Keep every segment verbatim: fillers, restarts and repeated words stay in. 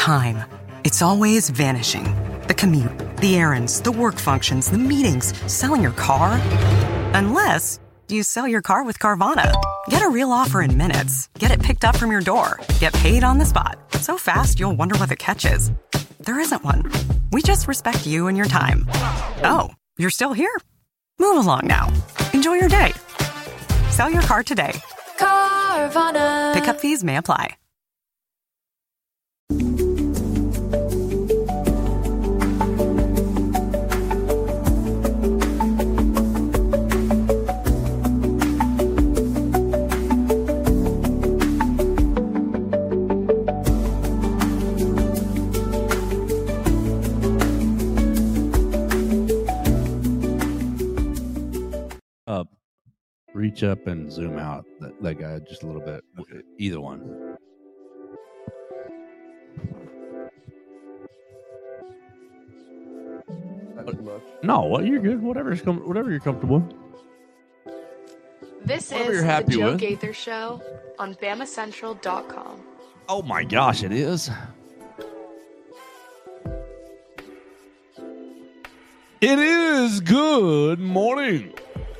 time. It's always vanishing. The commute, the errands, the work functions, the meetings, selling your car. Unless you sell your car with Carvana. Get a real offer in minutes. Get it picked up from your door. Get paid on the spot. So fast, you'll wonder what the catch is. There isn't one. We just respect you and your time. Oh, you're still here? Move along now. Enjoy your day. Sell your car today. Carvana. Pickup fees may apply. Uh, reach up and zoom out that, that guy just a little bit. Okay. Either one. Not too much. No, what you're good. Whatever's com- whatever you're comfortable with. This Whatever is you're happy the Joe with. Gaither Show on Bama Central dot com. Oh my gosh, it is. It is good morning.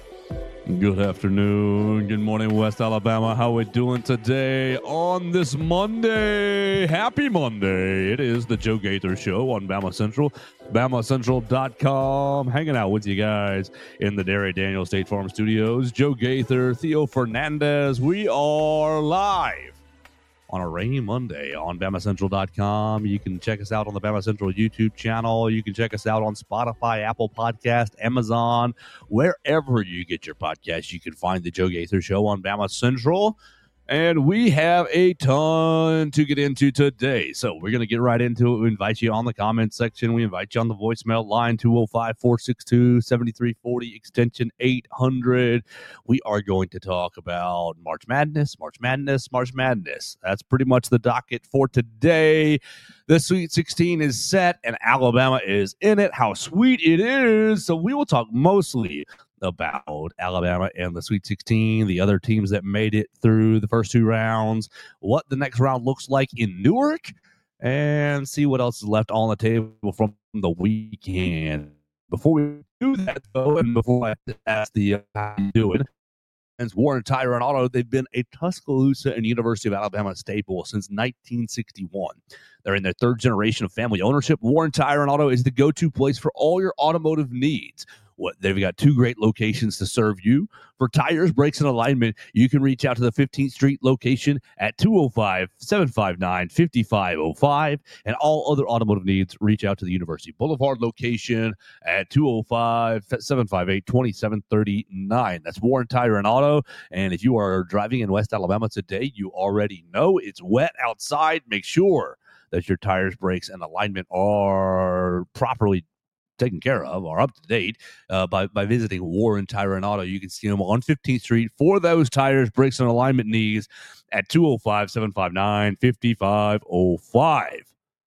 Good afternoon. Good morning, West Alabama. How we doing today on this Monday? Happy Monday. It is the Joe Gaither Show on Bama Central. Bama Central dot com. Hanging out with you guys in the Derry Daniel State Farm Studios. Joe Gaither, Theo Fernandez. We are live on a rainy Monday on Bama Central dot com. You can check us out on the Bama Central YouTube channel. You can check us out on Spotify, Apple Podcast, Amazon, wherever you get your podcasts. You can find the Joe Gaither Show on Bama Central. And we have a ton to get into today. So we're going to get right into it. We invite you on the comment section. We invite you on the voicemail line, two oh five, four six two, seven three four oh, extension eight hundred. We are going to talk about March Madness, March Madness, March Madness. That's pretty much the docket for today. The Sweet sixteen is set, and Alabama is in it. How sweet it is. So we will talk mostly about Alabama and the Sweet sixteen, the other teams that made it through the first two rounds, what the next round looks like in Newark, and see what else is left on the table from the weekend. Before we do that, though, and before I ask the uh, how you doing, and Warren Tyrant Auto, they've been a Tuscaloosa and University of Alabama staple since nineteen sixty-one. They're in their third generation of family ownership. Warren Tyrant Auto is the go-to place for all your automotive needs. What they've got two great locations to serve you. For tires, brakes, and alignment, you can reach out to the fifteenth Street location at two oh five, seven five nine, five five oh five. And all other automotive needs, reach out to the University Boulevard location at two oh five, seven five eight, two seven three nine. That's Warren Tire and Auto. And if you are driving in West Alabama today, you already know it's wet outside. Make sure that your tires, brakes, and alignment are properly taken care of or up to date uh, by, by visiting Warren Tire and Auto. You can see them on fifteenth Street for those tires, brakes, and alignment needs at two oh five, seven five nine, five five oh five.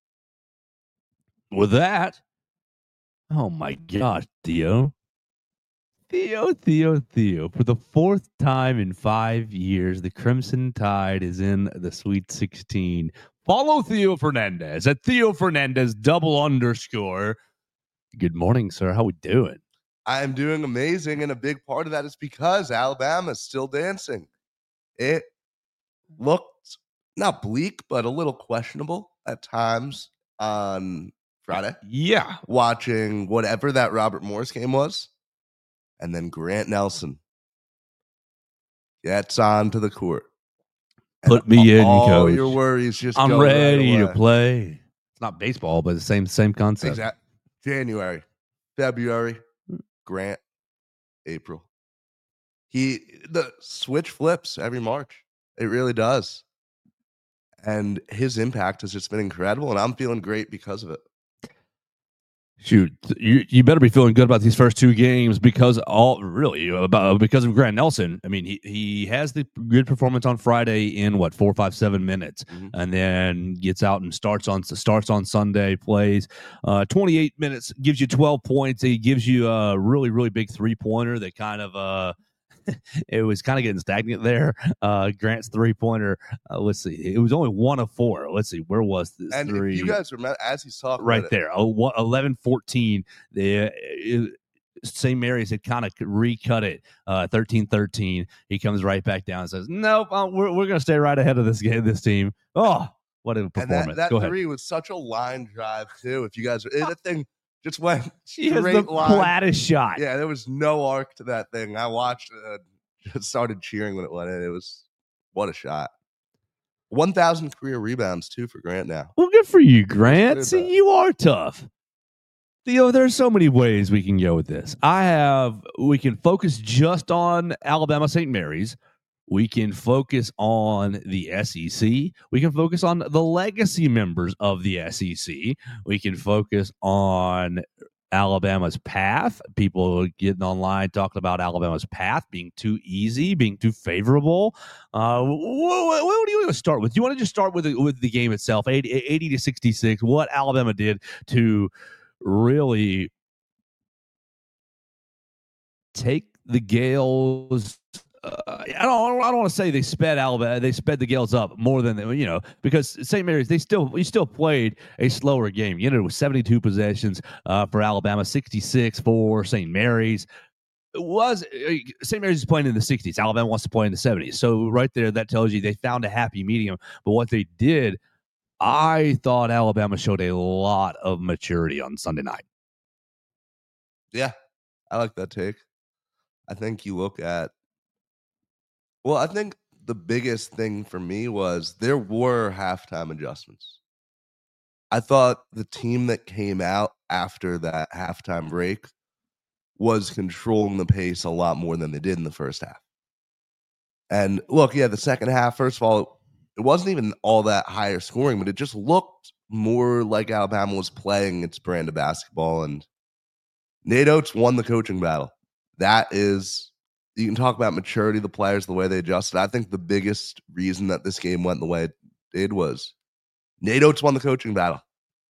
With that, oh my gosh, Theo. Theo, Theo, Theo. For the fourth time in five years, the Crimson Tide is in the Sweet sixteen. Follow Theo Fernandez at Theo Fernandez double underscore. Good morning, sir. How we doing? I am doing amazing, and a big part of that is because Alabama's still dancing. It looked not bleak, but a little questionable at times on Friday. Yeah. Watching whatever that Robert Morris game was, and then Grant Nelson gets onto the court. Put me in, all coach. Your worries just I'm go right ready to away. play. It's not baseball, but the same same concept. Exactly. January, February, Grant, April. He the switch flips every March. It really does. And his impact has just been incredible, and I'm feeling great because of it. Shoot, you you better be feeling good about these first two games because all really about because of Grant Nelson. I mean, he, he has the good performance on Friday in what four, five, seven minutes, mm-hmm. and then gets out and starts on starts on Sunday, plays uh, twenty-eight minutes, gives you twelve points. He gives you a really really big three pointer that kind of uh it was kind of getting stagnant there. Uh, Grant's three pointer. Uh, let's see, it was only one of four. Let's see, where was this? And three? if you guys remember, as he's talking, right about there, it, oh, what, eleven fourteen. The it, Saint Mary's had kind of recut it, uh, thirteen thirteen. He comes right back down and says, "Nope, uh, we're we're gonna stay right ahead of this game, this team." Oh, what a performance! and that, Go that ahead. three was such a line drive too. If you guys, that thing just went He has straight the line. flattest shot. Yeah, there was no arc to that thing. I watched, uh, just started cheering when it went in. It was what a shot. One thousand career rebounds too for Grant now. Well, good for you, Grant. Good See, about. you are tough. Theo, there's so many ways we can go with this. I have, we can focus just on Alabama Saint Mary's. We can focus on the S E C. We can focus on the legacy members of the S E C. We can focus on Alabama's path. People getting online talking about Alabama's path being too easy, being too favorable. Uh, what, what do you want to start with? Do you want to just start with the, with the game itself, eighty, eighty to sixty-six, what Alabama did to really take the Gales? Uh, I don't. I don't want to say they sped Alabama. They sped the Gales up more than they, you know, because Saint Mary's they still we still played a slower game. You know, it was seventy-two possessions uh, for Alabama, sixty-six for Saint Mary's. It was uh, Saint Mary's is playing in the sixties. Alabama wants to play in the seventies. So right there, that tells you they found a happy medium. But what they did, I thought Alabama showed a lot of maturity on Sunday night. Yeah, I like that take. I think you look at. Well, I think the biggest thing for me was there were halftime adjustments. I thought the team that came out after that halftime break was controlling the pace a lot more than they did in the first half. And look, yeah, the second half, first of all, it wasn't even all that higher scoring, but it just looked more like Alabama was playing its brand of basketball. And Nate Oates won the coaching battle. That is... You can talk about maturity of the players, the way they adjusted. I think the biggest reason that this game went the way it did was Nate Oates won the coaching battle.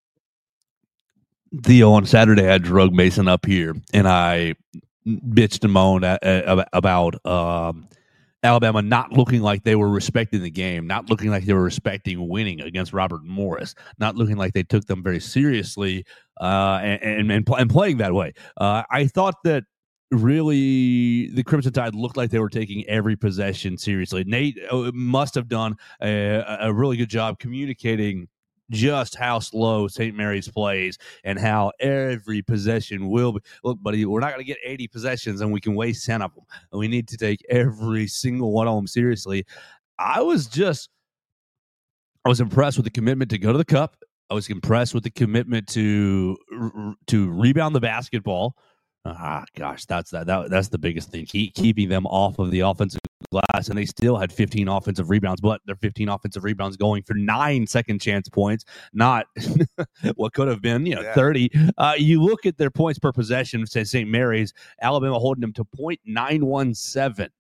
Theo, on Saturday, I drug Mason up here, and I bitched and moaned at, at, about um, Alabama not looking like they were respecting the game, not looking like they were respecting winning against Robert Morris, not looking like they took them very seriously uh, and, and, and, and playing that way. Uh, I thought that really the Crimson Tide looked like they were taking every possession seriously. Nate must have done a, a really good job communicating just how slow Saint Mary's plays and how every possession will be. Look, buddy, we're not going to get eighty possessions and we can waste ten of them. And we need to take every single one of them seriously. I was just, I was impressed with the commitment to go to the cup. I was impressed with the commitment to to rebound the basketball. Ah, gosh, that's that, that that's the biggest thing. Keep keeping them off of the offensive glass, and they still had fifteen offensive rebounds, but their fifteen offensive rebounds going for nine second chance points, not what could have been, you know, yeah. thirty. Uh, you look at their points per possession, say Saint Mary's, Alabama holding them to point nine one seven.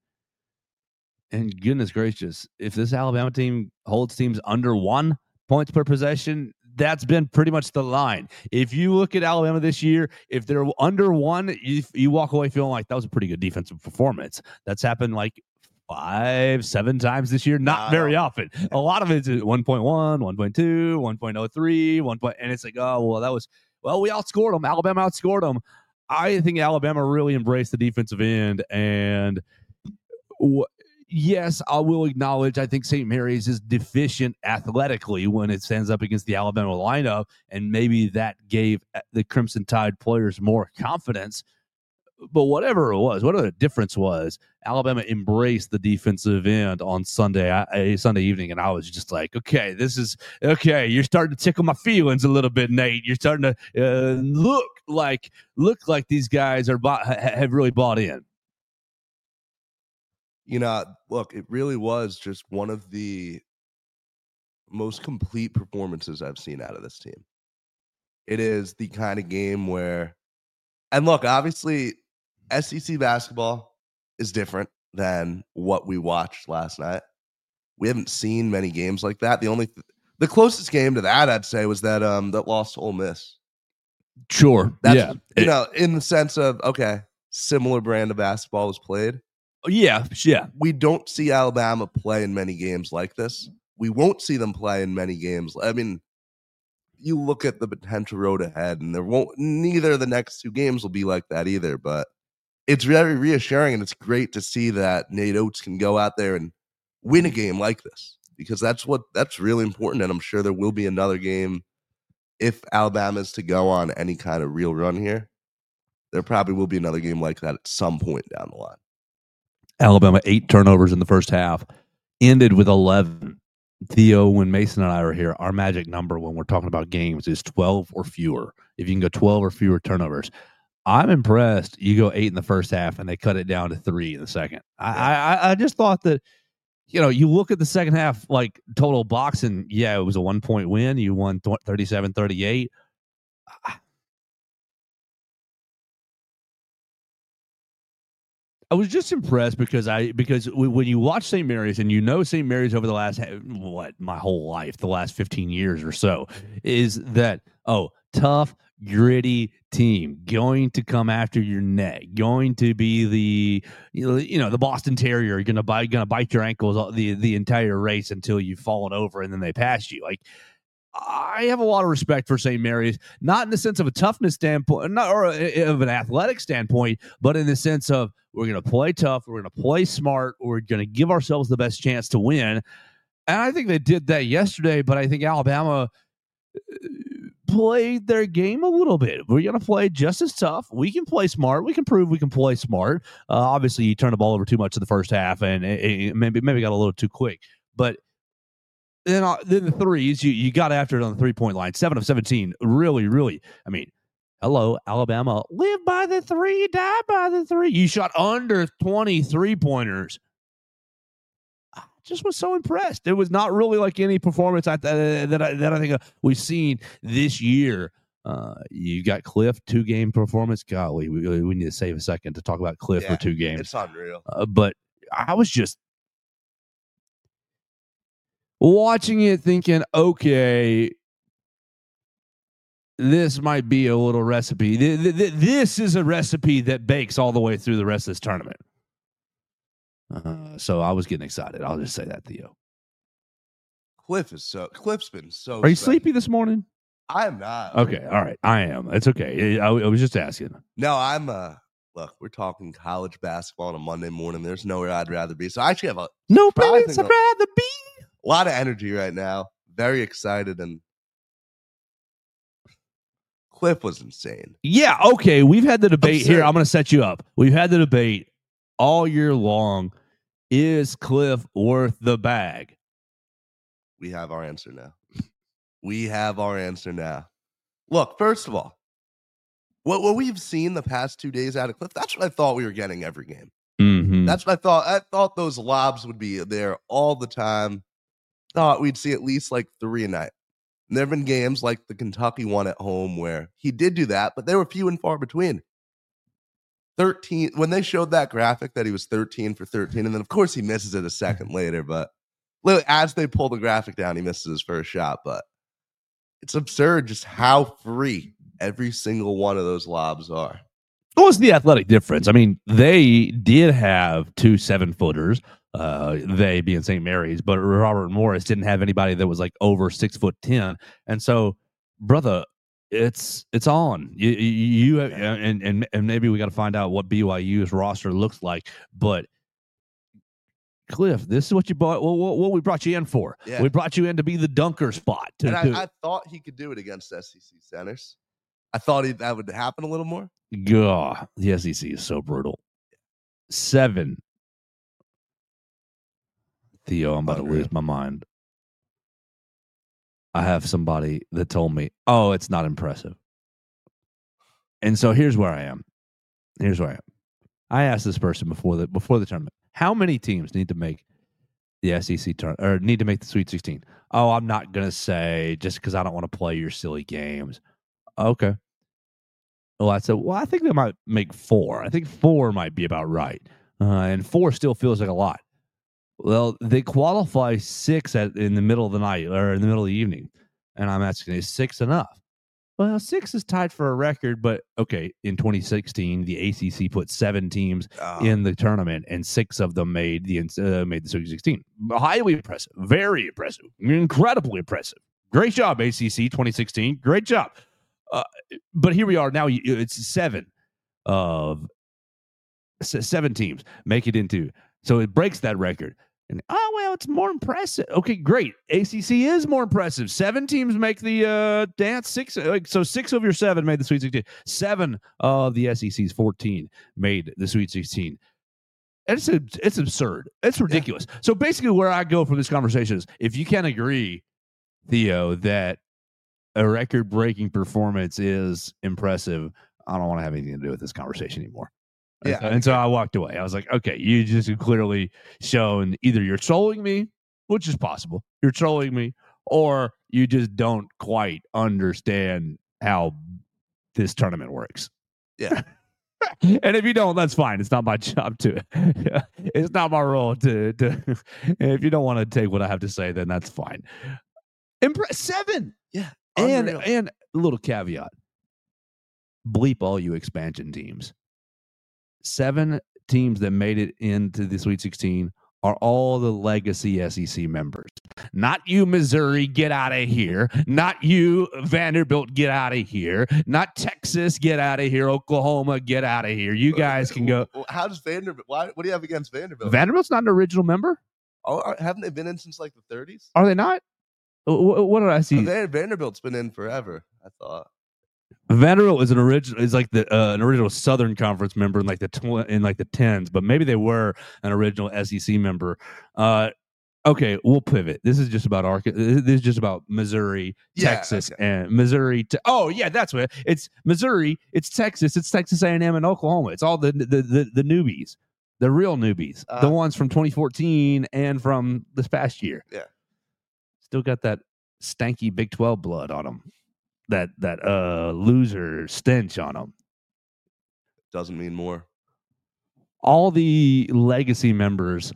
And goodness gracious, if this Alabama team holds teams under one points per possession, that's been pretty much the line. If you look at Alabama this year, if they're under one, you, you walk away feeling like that was a pretty good defensive performance. That's happened like five, seven times this year. Not wow. very often. A lot of it's one point one, one point two, one point oh three, one point, and it's like, oh, well, that was, well, we outscored them. Alabama outscored them. I think Alabama really embraced the defensive end, and w- yes, I will acknowledge I think Saint Mary's is deficient athletically when it stands up against the Alabama lineup, and maybe that gave the Crimson Tide players more confidence. But whatever it was, whatever the difference was, Alabama embraced the defensive end on Sunday, uh, Sunday evening, and I was just like, okay, this is okay. You're starting to tickle my feelings a little bit, Nate. You're starting to uh, look like look like these guys are bought, have really bought in. You know, look, it really was just one of the most complete performances I've seen out of this team. It is the kind of game where, and look, obviously, S E C basketball is different than what we watched last night. We haven't seen many games like that. The only, th- the closest game to that, I'd say, was that um that lost to Ole Miss. Sure, That's, yeah, you know, in the sense of okay, similar brand of basketball was played. Yeah, yeah. We don't see Alabama play in many games like this. We won't see them play in many games. I mean, you look at the potential road ahead, and there won't. Neither of the next two games will be like that either. But it's very reassuring, and it's great to see that Nate Oates can go out there and win a game like this, because that's what that's really important. And I'm sure there will be another game if Alabama is to go on any kind of real run here. There probably will be another game like that at some point down the line. Alabama, eight turnovers in the first half, ended with eleven. Theo, when Mason and I are here, our magic number when we're talking about games is twelve or fewer. If you can go twelve or fewer turnovers, I'm impressed. You go eight in the first half, and they cut it down to three in the second. I, I, I just thought that, you know, you look at the second half, like total boxing, yeah, it was a one-point win. You won thirty-seven thirty-eight. I was just impressed because I because when you watch Saint Mary's, and you know Saint Mary's over the last what my whole life, the last fifteen years or so, is that oh tough, gritty team going to come after your neck, going to be the you know, you know the Boston Terrier, you're gonna bite gonna bite your ankles the the entire race until you've fallen over and then they pass you. Like, I have a lot of respect for Saint Mary's, not in the sense of a toughness standpoint, not or a, of an athletic standpoint, but in the sense of we're going to play tough, we're going to play smart, we're going to give ourselves the best chance to win. And I think they did that yesterday, but I think Alabama played their game a little bit. We're going to play just as tough. We can play smart. We can prove we can play smart. Uh, obviously, you turned the ball over too much in the first half, and it, it maybe maybe got a little too quick. But then, uh, then the threes, you, you got after it on the three-point line, seven of seventeen. Really, really, I mean, hello, Alabama, live by the three, die by the three. You shot under twenty three-pointers. I just was so impressed. It was not really like any performance I, uh, that, I, that I think uh, we've seen this year. Uh, you got Cliff, two-game performance. Golly, we, we need to save a second to talk about Cliff Yeah, for two games. It's unreal. Uh, but I was just watching it thinking, okay, this might be a little recipe. This is a recipe that bakes all the way through the rest of this tournament. Uh, so I was getting excited. I'll just say that, Theo. Cliff is so. Cliff's been so. Are you special. sleepy this morning? I am not. Okay, all right. I am. It's okay. I, I was just asking. No, I'm. Uh, look, we're talking college basketball on a Monday morning. There's nowhere I'd rather be. So I actually have a no place I'd rather be. A lot of energy right now. Very excited, and Cliff was insane. Yeah, okay. We've had the debate Absurd. here. I'm going to set you up. We've had the debate all year long. Is Cliff worth the bag? We have our answer now. We have our answer now. Look, first of all, what, what we've seen the past two days out of Cliff, that's what I thought we were getting every game. Mm-hmm. That's what I thought. I thought those lobs would be there all the time. Thought we'd see at least like three a night. And there have been games like the Kentucky one at home where he did do that, but they were few and far between. thirteen when they showed that graphic that he was thirteen for thirteen, and then of course he misses it a second later, but literally as they pull the graphic down, he misses his first shot. But it's absurd just how free every single one of those lobs are. What was the athletic difference? I mean, they did have two seven-footers, uh, they being Saint Mary's, but Robert Morris didn't have anybody that was like over six foot ten. And so, brother, it's it's on. You, you, you and, and and maybe we got to find out what B Y U's roster looks like. But Cliff, this is what you bought. What, what, what we brought you in for? Yeah. We brought you in to be the dunker spot. To, and I, to, I thought he could do it against S E C centers. I thought he, that would happen a little more. God, the S E C is so brutal. Seven. Theo, I'm about Unreal. to lose my mind. I have somebody that told me, oh, it's not impressive. And so here's where I am. Here's where I am. I asked this person before the before the tournament, how many teams need to make the S E C turn or need to make the Sweet sixteen? Oh, I'm not gonna say just because I don't want to play your silly games. Okay. Well, I said, well, I think they might make four. I think four might be about right, uh, and four still feels like a lot. Well, they qualify six at in the middle of the night or in the middle of the evening, and I'm asking, is six enough? Well, six is tied for a record, but okay, in twenty sixteen, the A C C put seven teams Oh. in the tournament, and six of them made the uh, made the Sweet sixteen. Highly impressive, very impressive, incredibly impressive. Great job, A C C twenty sixteen. Great job. Uh, but here we are now. It's seven of seven teams make it into, so it breaks that record. And oh well, it's more impressive. Okay, great. A C C is more impressive. Seven teams make the uh, dance. Six, like so, six of your seven made the Sweet sixteen. Seven of the S E C's fourteen made the Sweet sixteen. It's a, it's absurd. It's ridiculous. Yeah. So basically, where I go from this conversation is, if you can't agree, Theo, that a record-breaking performance is impressive, I don't want to have anything to do with this conversation anymore. Yeah, and, and so I walked away. I was like, okay, you just clearly shown either you're trolling me, which is possible, you're trolling me, or you just don't quite understand how this tournament works. Yeah. And if you don't, that's fine. It's not my job to, it's not my role to, to if you don't want to take what I have to say, then that's fine. Impre- seven. Yeah. And, unreal. and a little caveat, bleep all you expansion teams. Seven teams that made it into the Sweet sixteen are all the legacy S E C members. Not you, Missouri, get out of here. Not you, Vanderbilt, get out of here. Not Texas, get out of here. Oklahoma, get out of here. You guys can go. How does Vanderbilt? Why? What do you have against Vanderbilt? Vanderbilt's not an original member. Oh, haven't they been in since like the thirties? Are they not? What, what did I see? Vanderbilt's been in forever, I thought. Vanderbilt is an original, is like the uh, an original Southern Conference member in like the tw- in like the tens, but maybe they were an original S E C member. Uh, okay, we'll pivot. This is just about Arkansas. This is just about Missouri, yeah, Texas, okay. and Missouri. Te- oh yeah, that's what it, it's Missouri. It's Texas. It's Texas A and M and Oklahoma. It's all the the the, the newbies, the real newbies, uh, the ones from twenty fourteen and from this past year. Yeah, still got that stanky Big twelve blood on them. That that uh loser stench on them. Doesn't mean more. All the legacy members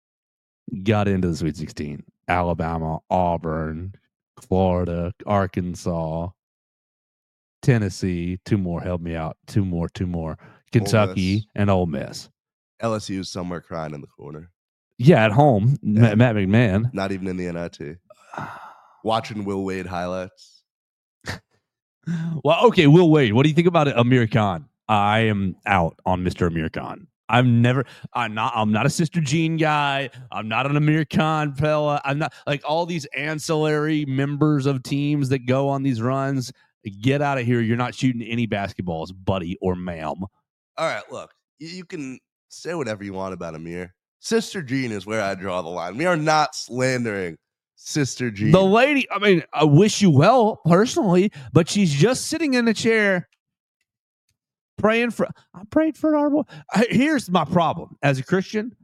got into the Sweet sixteen. Alabama, Auburn, Florida, Arkansas, Tennessee. Two more. Help me out. Two more. Two more. Kentucky and Ole Miss. L S U is somewhere crying in the corner. Yeah, at home. Yeah. Matt McMahon. Not even in the N I T. Watching Will Wade highlights. Well, okay, Will Wade. What do you think about Amir Khan? I am out on Mister Amir Khan. I've never. I'm not. I'm not a Sister Jean guy. I'm not an Amir Khan fella. I'm not like all these ancillary members of teams that go on these runs. Get out of here! You're not shooting any basketballs, buddy or ma'am. All right, look. You can say whatever you want about Amir. Sister Jean is where I draw the line. We are not slandering Sister Jean. The lady, I mean, I wish you well personally, but she's just sitting in a chair praying for, I prayed for our boy. Here's my problem as a Christian.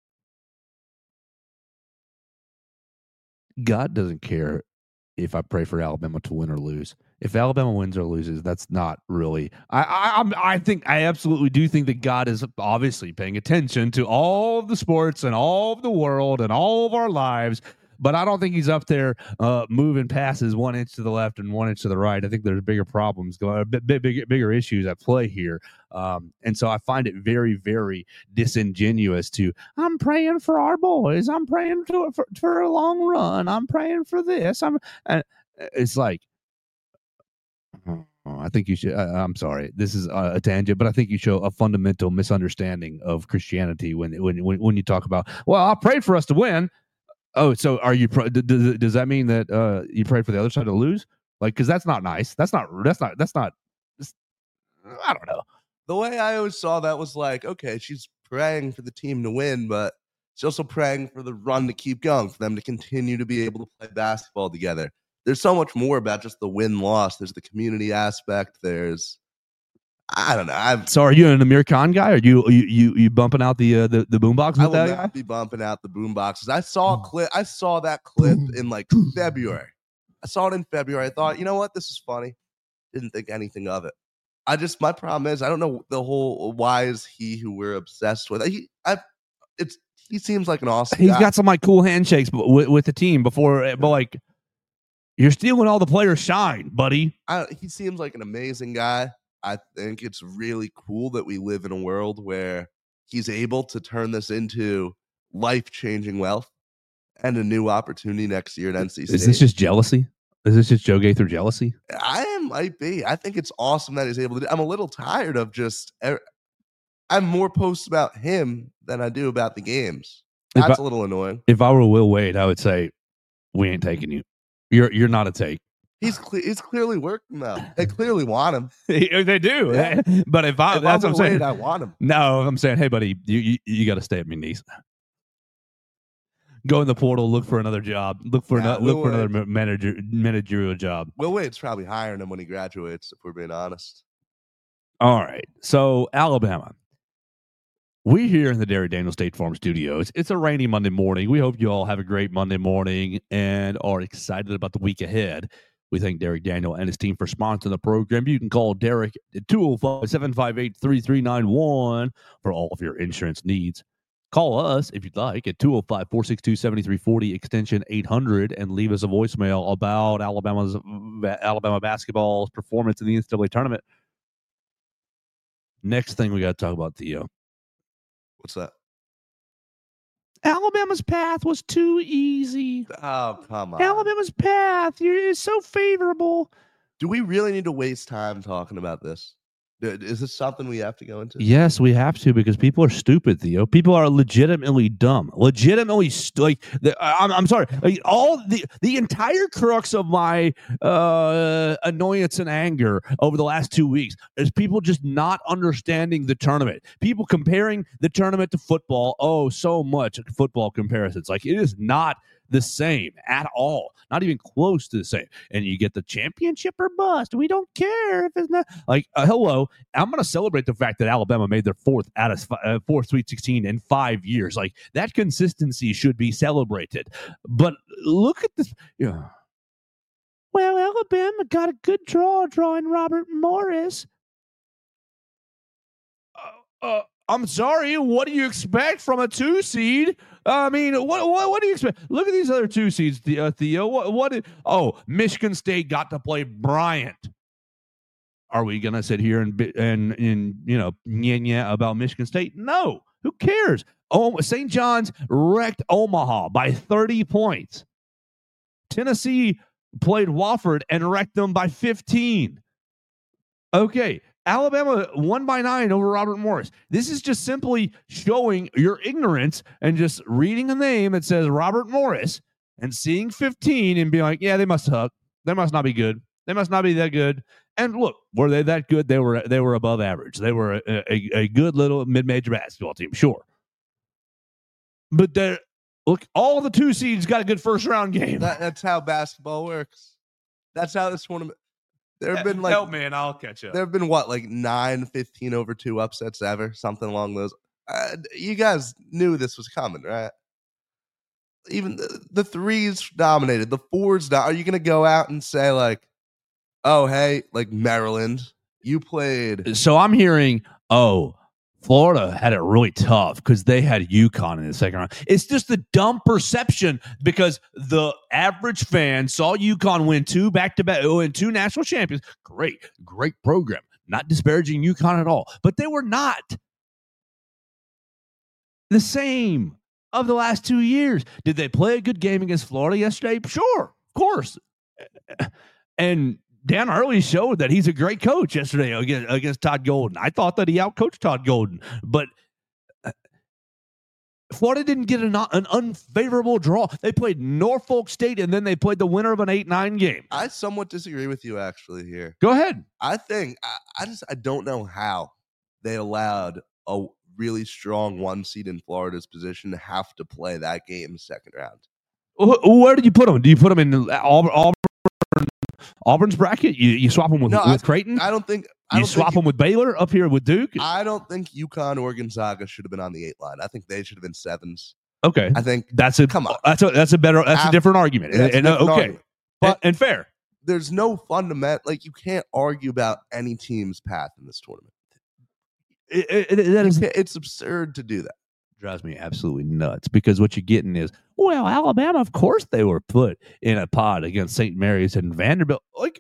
God doesn't care if I pray for Alabama to win or lose. If Alabama wins or loses, that's not really. I I I'm, I think I absolutely do think that God is obviously paying attention to all of the sports and all of the world and all of our lives. But I don't think he's up there uh, moving passes one inch to the left and one inch to the right. I think there's bigger problems going, big, big, bigger issues at play here. Um, and so I find it very, very disingenuous to, I'm praying for our boys. I'm praying for, for, for a long run. I'm praying for this. I'm. And it's like, oh, I think you should. I, I'm sorry, this is a, a tangent, but I think you show a fundamental misunderstanding of Christianity when when when, when you talk about, well, I prayed for us to win. Oh, so are you? Does, does that mean that uh, you prayed for the other side to lose? Like, because that's not nice. That's not. That's not. That's not. That's, I don't know. The way I always saw that was like, okay, she's praying for the team to win, but she's also praying for the run to keep going, for them to continue to be able to play basketball together. There's so much more about just the win-loss. There's the community aspect. There's, I don't know. I've, so, are you an Amir Khan guy? Are you you you, you bumping out the uh, the the boombox with I will that not guy? be bumping out the boomboxes. I saw a clip. I saw that clip in like February. I saw it in February. I thought, you know what, this is funny. Didn't think anything of it. I just, my problem is, I don't know the whole why is he who we're obsessed with. He, I, it's he seems like an awesome. He's guy. got some like cool handshakes with, with the team before, but like, You're stealing all the players' shine, buddy. I, he seems like an amazing guy. I think it's really cool that we live in a world where he's able to turn this into life-changing wealth and a new opportunity next year at N C State. Is this just jealousy? Is this just Joe Gaither jealousy? I am, might be. I think it's awesome that he's able to do. I'm a little tired of just. I'm more posts about him than I do about the games. That's I, a little annoying. If I were Will Wade, I would say, "We ain't taking you. You're you're not a take." He's cle- he's clearly working though. They clearly want him. They do. Yeah. But if I, if that's I'm what I'm saying. Wade, I want him. No, I'm saying, hey, buddy, you you, you got to stay at McNeese. Go in the portal, look for another job, look for Yeah, another, look Will for Wade. another manager managerial job. Will Wade's probably hiring him when he graduates. If we're being honest. All right, so Alabama. We're here in the Derek Daniel State Farm Studios. It's a rainy Monday morning. We hope you all have a great Monday morning and are excited about the week ahead. We thank Derek Daniel and his team for sponsoring the program. You can call Derek at two oh five, seven five eight, three three nine one for all of your insurance needs. Call us, if you'd like, at two oh five, four six two, seven three four oh, extension eight hundred, and leave us a voicemail about Alabama's Alabama basketball's performance in the N C double A tournament. Next thing we got to talk about, Theo. What's that? Alabama's path was too easy. Oh, come on. Alabama's path is so favorable. Do we really need to waste time talking about this? Is this something we have to go into? Yes, we have to, because people are stupid, Theo. People are legitimately dumb. Legitimately, st- like the, I'm, I'm sorry. Like, all the the entire crux of my uh, annoyance and anger over the last two weeks is people just not understanding the tournament. People comparing the tournament to football. Oh, so much football comparisons. Like, it is not the same at all, not even close to the same. And you get the championship or bust. We don't care if it's not like uh, hello. I'm going to celebrate the fact that Alabama made their fourth out of uh, fourth Sweet sixteen in five years. Like, that consistency should be celebrated. But look at this. Yeah. Well, Alabama got a good draw drawing Robert Morris. Uh, uh, I'm sorry. What do you expect from a two seed? I mean, what, what what do you expect? Look at these other two seeds, Theo. Theo. What what? Did, oh, Michigan State got to play Bryant. Are we gonna sit here and and and you know yeah yeah about Michigan State? No. Who cares? Oh, Saint John's wrecked Omaha by thirty points. Tennessee played Wofford and wrecked them by fifteen. Okay. Alabama won by nine over Robert Morris. This is just simply showing your ignorance and just reading a name that says Robert Morris and seeing fifteen and being like, yeah, they must suck. They must not be good. They must not be that good. And look, were they that good? They were they were above average. They were a, a, a good little mid-major basketball team, sure. But they're, look, all the two seeds got a good first-round game. That, that's how basketball works. That's how this tournament. There have been like, help me and I'll catch up. There have been what, like nine, fifteen over two upsets ever, something along those. Uh, you guys knew this was coming, right? Even the, the threes dominated, the fours. Do- Are you going to go out and say like, oh, hey, like Maryland, you played? So I'm hearing, oh, Florida had it really tough because they had UConn in the second round. It's just the dumb perception because the average fan saw UConn win two back-to-back, win two national champions. Great, great program. Not disparaging UConn at all, but they were not the same of the last two years. Did they play a good game against Florida yesterday? Sure, of course. And Dan Hurley showed that he's a great coach yesterday against, against Todd Golden. I thought that he outcoached Todd Golden, but Florida didn't get an, an unfavorable draw. They played Norfolk State, and then they played the winner of an eight nine game. I somewhat disagree with you, actually, here. Go ahead. I think, I, I just, I don't know how they allowed a really strong one seed in Florida's position to have to play that game second round. Where did you put them? Do you put them in Auburn? Auburn Auburn's bracket? You you swap them with, no, with I, Creighton? I don't think I you don't swap think them with Baylor up here with Duke? I don't think UConn or Gonzaga should have been on the eight line. I think they should have been sevens. Okay, I think that's a come on. That's a that's a better that's After, a different argument. Yeah, and, a different okay, argument. But and, and fair. There's no fundamental, like you can't argue about any team's path in this tournament. It, it, it, that is, it's absurd to do that. drives me absolutely nuts because what you're getting is, well, Alabama, of course they were put in a pod against Saint Mary's and Vanderbilt. Like,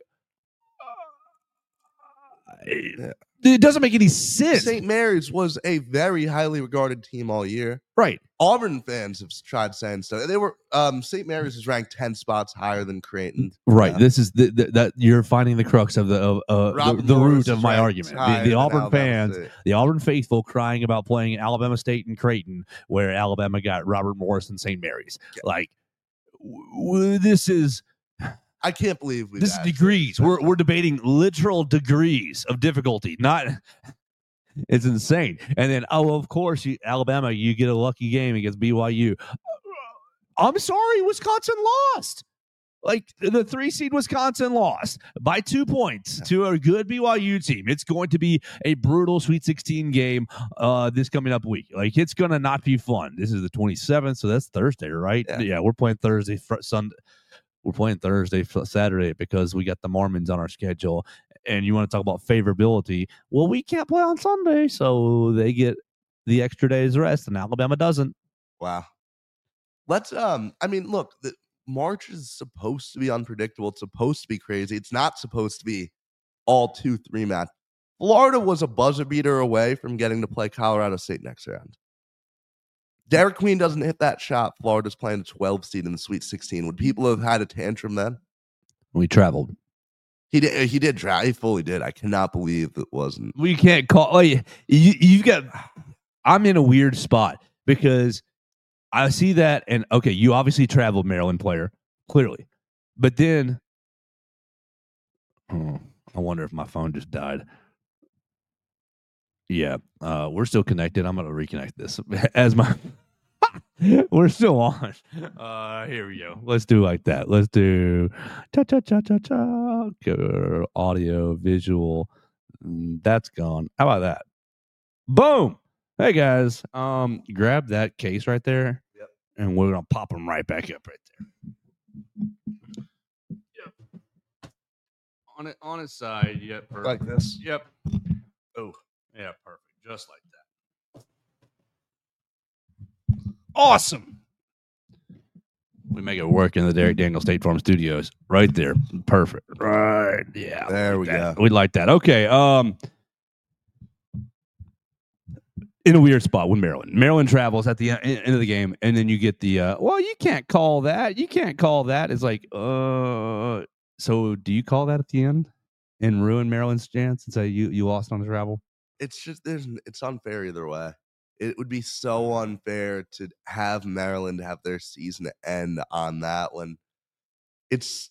uh, Yeah. it doesn't make any sense. Saint Mary's was a very highly regarded team all year. Right. Auburn fans have tried saying stuff. They were um, Saint Mary's is ranked ten spots higher than Creighton. Right. Yeah. This is the, the, that you're finding the crux of the of, uh, the, Robin the Morris root is of my ranked argument. higher The, the than Auburn Alabama fans, State. the Auburn faithful, crying about playing Alabama State and Creighton, where Alabama got Robert Morris and Saint Mary's. Yeah. Like, w- w- this is. I can't believe we. This is degrees. We're we're debating literal degrees of difficulty. Not, it's insane. And then, oh, of course, you, Alabama, you get a lucky game against B Y U. I'm sorry, Wisconsin lost. Like the three seed Wisconsin lost by two points to a good B Y U team. It's going to be a brutal Sweet sixteen game uh, this coming up week. Like it's going to not be fun. This is the twenty-seventh, so that's Thursday, right? Yeah, yeah we're playing Thursday, fr- Sunday. We're playing Thursday, Saturday because we got the Mormons on our schedule. And you want to talk about favorability? Well, we can't play on Sunday, so they get the extra day's rest, and Alabama doesn't. Wow. Let's. Um. I mean, look. The March is supposed to be unpredictable. It's supposed to be crazy. It's not supposed to be all two, three match. Florida was a buzzer beater away from getting to play Colorado State next round. Derek Queen doesn't hit that shot. Florida's playing a twelve seed in the Sweet sixteen. Would people have had a tantrum then? We traveled. He did. He did try. He fully did. I cannot believe it wasn't. We can't call. Like, you, you've got. I'm in a weird spot because I see that, and okay, you obviously traveled, Maryland player, clearly, but then, oh, I wonder if my phone just died. Yeah, uh, we're still connected. I'm going to reconnect this as my. We're still on. Uh, here we go. Let's do like that. Let's do cha cha cha cha cha. Go, audio, visual. That's gone. How about that? Boom. Hey guys, um, grab that case right there. Yep. And we're gonna pop them right back up right there. Yep. On it, on its side. Yep. Perfect. Like this. Yep. Oh, yeah, perfect. Just like that. Awesome. We make it work in the Derek Daniel State Farm Studios. Right there. Perfect. Right. Yeah. There like we that. go. We like that. Okay. Um in a weird spot with Maryland. Maryland travels at the end of the game, and then you get the uh well, you can't call that. You can't call that. It's like, uh so do you call that at the end and ruin Maryland's chance and say you, you lost on the travel? It's just there's it's unfair either way. It would be so unfair to have Maryland have their season end on that when it's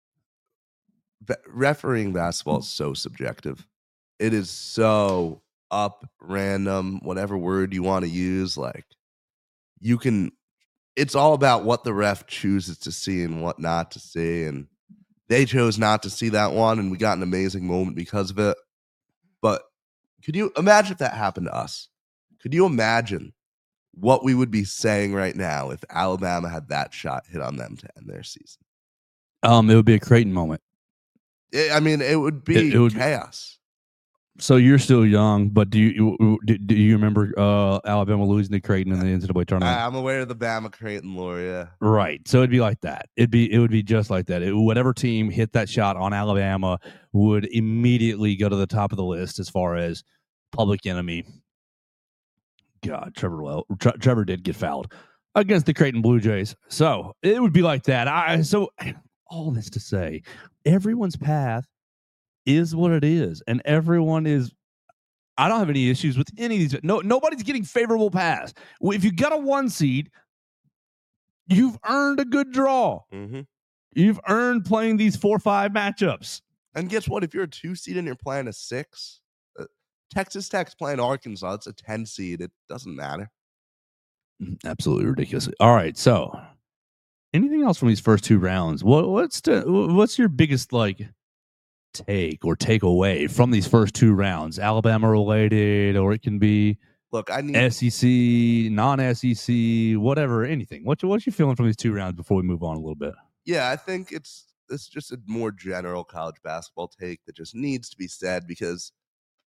refereeing basketball is so subjective. It is so up random, whatever word you want to use. Like you can, it's all about what the ref chooses to see and what not to see. And they chose not to see that one, and we got an amazing moment because of it. But could you imagine if that happened to us? Could you imagine what we would be saying right now if Alabama had that shot hit on them to end their season? Um, it would be a Creighton moment. It, I mean, it would be It- it would- chaos. So you're still young, but do you do, do you remember uh, Alabama losing to Creighton in the N C double A tournament? I, I'm aware of the Bama Creighton lore, yeah. Right. So it'd be like that. It'd be it would be just like that. It, whatever team hit that shot on Alabama would immediately go to the top of the list as far as public enemy. God, Trevor well, Tre- Trevor did get fouled against the Creighton Blue Jays. So it would be like that. I so all this to say, everyone's path is what it is, and everyone is. I don't have any issues with any of these. No, nobody's getting favorable pass. If you got a one seed, you've earned a good draw. Mm-hmm. You've earned playing these four or five matchups. And guess what? If you're a two seed and you're playing a six, uh, Texas Tech's playing Arkansas. It's a ten seed. It doesn't matter. Absolutely ridiculous. All right, so anything else from these first two rounds? What, what's the, what's your biggest like take or take away from these first two rounds? Alabama related, or it can be Look, I need S E C, non-S E C, whatever, anything. What what's you feeling from these two rounds before we move on a little bit? Yeah, I think it's it's just a more general college basketball take that just needs to be said because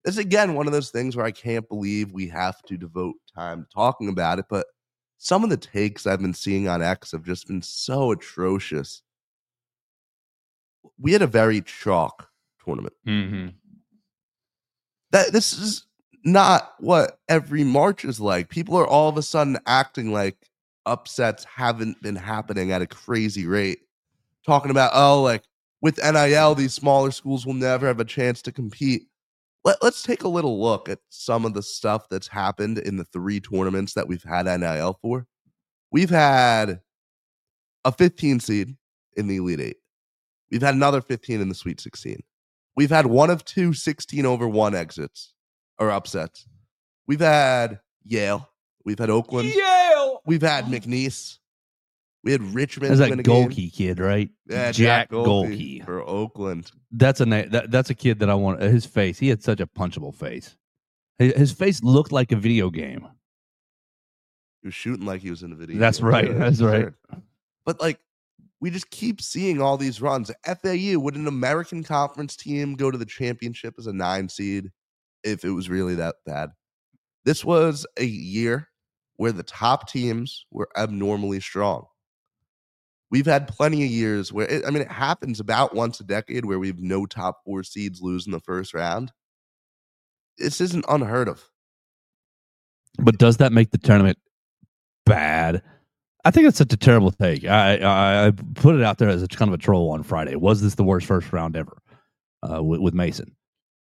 This is, again, one of those things where I can't believe we have to devote time talking about it, but some of the takes I've been seeing on X have just been so atrocious. We had a very chalk tournament. Mm-hmm. That this is not what every March is like. People are all of a sudden acting like upsets haven't been happening at a crazy rate. Talking about, oh, like with N I L, these smaller schools will never have a chance to compete. Let, let's take a little look at some of the stuff that's happened in the three tournaments that we've had N I L for. We've had a fifteen seed in the Elite Eight. We've had another fifteen in the Sweet sixteen. We've had one of two sixteen over one exits or upsets. We've had Yale. We've had Oakland. Yale. We've had McNeese. We had Richmond. That's win that a game. Golke kid, right? Yeah, Jack Jack Golke Golke. for Oakland. That's a na- that, that's a kid that I want. His face, he had such a punchable face. His, his face looked like a video game. He was shooting like he was in a video. That's game. right. Yeah, That's right. sure. But like, we just keep seeing all these runs. F A U, would an American Conference team go to the championship as a nine seed if it was really that bad? This was a year where the top teams were abnormally strong. We've had plenty of years where, it, I mean, it happens about once a decade where we have no top four seeds lose in the first round. This isn't unheard of. But does that make the tournament bad? I think it's such a terrible take. I, I I put it out there as a kind of a troll on Friday. Was this the worst first round ever uh, with, with Mason?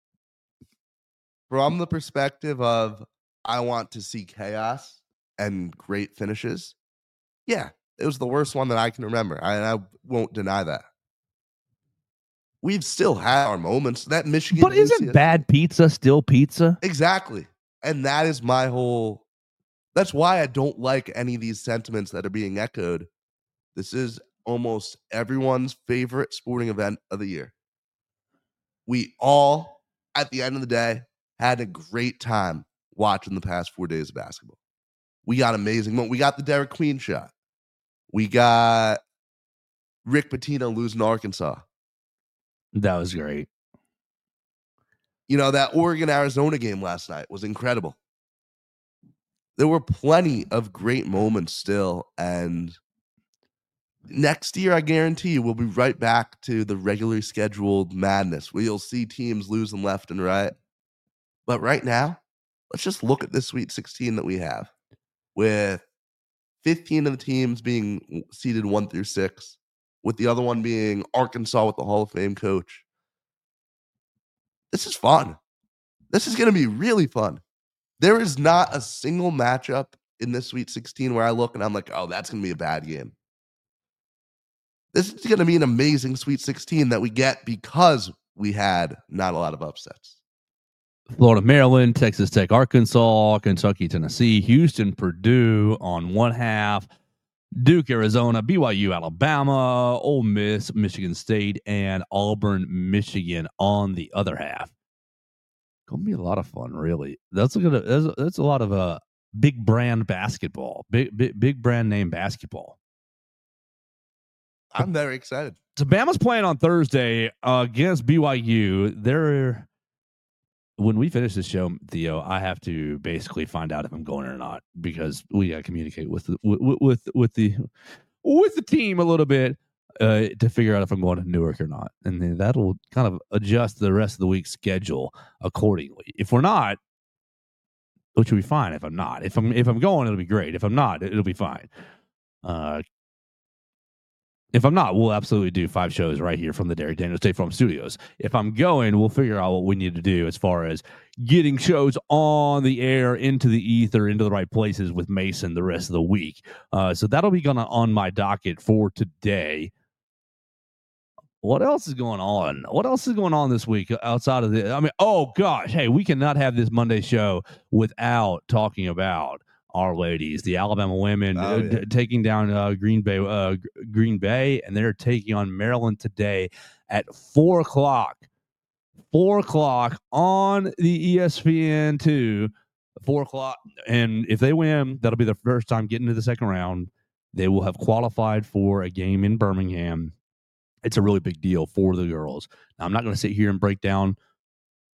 From the perspective of, I want to see chaos and great finishes, yeah, it was the worst one that I can remember. I, I won't deny that. We've still had our moments. That Michigan, But isn't U C S bad pizza still pizza? Exactly. And that is my whole, that's why I don't like any of these sentiments that are being echoed. This is almost everyone's favorite sporting event of the year. We all, at the end of the day, had a great time watching the past four days of basketball. We got amazing moments. We got the Derek Queen shot. We got Rick Pitino losing to Arkansas. That was great. You know, that Oregon-Arizona game last night was incredible. There were plenty of great moments still, and next year, I guarantee you, we'll be right back to the regularly scheduled madness where you'll see teams losing left and right. But right now, let's just look at this Sweet sixteen that we have, with fifteen of the teams being seeded one through six, with the other one being Arkansas with the Hall of Fame coach. This is fun. This is going to be really fun. There is not a single matchup in this Sweet sixteen where I look and I'm like, oh, that's going to be a bad game. This is going to be an amazing Sweet sixteen that we get because we had not a lot of upsets. Florida, Maryland, Texas Tech, Arkansas, Kentucky, Tennessee, Houston, Purdue on one half, Duke, Arizona, B Y U, Alabama, Ole Miss, Michigan State, and Auburn, Michigan on the other half. Gonna be a lot of fun, really. That's a good. That's, that's a lot of uh, big brand basketball, big, big big brand name basketball. I'm very excited. So Bama's playing on Thursday uh, against B Y U. They're when we finish this show, Theo, I have to basically find out if I'm going or not because we got to communicate with the, with, with with the with the team a little bit uh, to figure out if I'm going to Newark or not, and then that'll kind of adjust the rest of the week's schedule accordingly. If we're not, which will be fine. If I'm not, if I'm if I'm going, it'll be great. If I'm not, it'll be fine. Uh, If I'm not, we'll absolutely do five shows right here from the Derek Daniels State Farm Studios. If I'm going, we'll figure out what we need to do as far as getting shows on the air, into the ether, into the right places with Mason the rest of the week. Uh, so that'll be gonna on my docket for today. What else is going on? What else is going on this week outside of the? I mean, oh gosh, hey, we cannot have this Monday show without talking about our ladies, the Alabama women, oh, uh, yeah. d- taking down uh, Green Bay, uh, G- Green Bay, and they're taking on Maryland today at four o'clock. Four o'clock on the E S P N two. Four o'clock, and if they win, that'll be the first time getting to the second round. They will have qualified for a game in Birmingham. It's a really big deal for the girls. Now, I'm not going to sit here and break down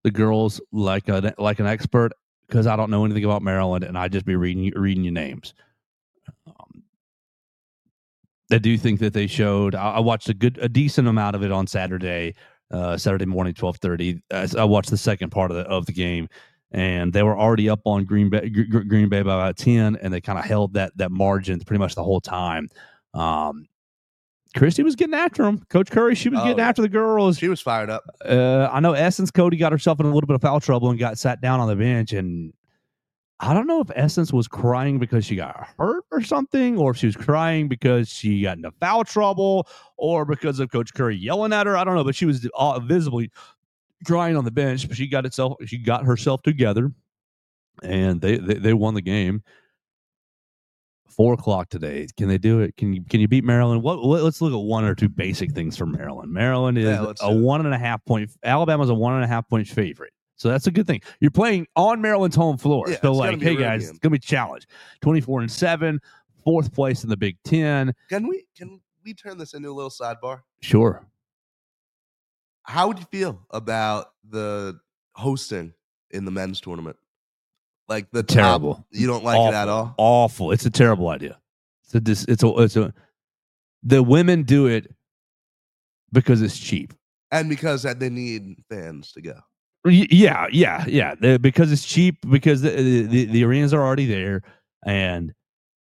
the girls like a like an expert because I don't know anything about Maryland and I just be reading reading your names. Um, I do think that they showed. I, I watched a good, a decent amount of it on Saturday, uh, Saturday morning, twelve thirty. I, I watched the second part of the of the game, and they were already up on Green Bay, Gr- Green Bay by about ten, and they kind of held that that margin pretty much the whole time. Um, Christy was getting after him. Coach Curry, she was Oh, getting yeah. after the girls. She was fired up. Uh, I know Essence Cody got herself in a little bit of foul trouble and got sat down on the bench. And I don't know if Essence was crying because she got hurt or something, or if she was crying because she got into foul trouble, or because of Coach Curry yelling at her. I don't know, but she was uh, visibly crying on the bench. But she got itself, she got herself together, and they they, they won the game. Four o'clock today. Can they do it? Can you can you beat Maryland? What, what let's look at one or two basic things for Maryland. Maryland is Yeah, let's a do it. one and a half point. Alabama's a one and a half point favorite, so that's a good thing. You're playing on Maryland's home floor, Yeah, so it's like, gonna be a hey road guys, game. it's gonna be a challenge. Twenty-four and seven, fourth place in the Big Ten. Can we can we turn this into a little sidebar? Sure. How would you feel about the hosting in the men's tournament? Like the top- Terrible. you don't like awful, it at all? Awful. It's a terrible idea. It's a dis, it's a it's a the women do it because it's cheap. And because that they need fans to go. Y- Yeah, yeah, yeah. The- because it's cheap, because the, the the arenas are already there, and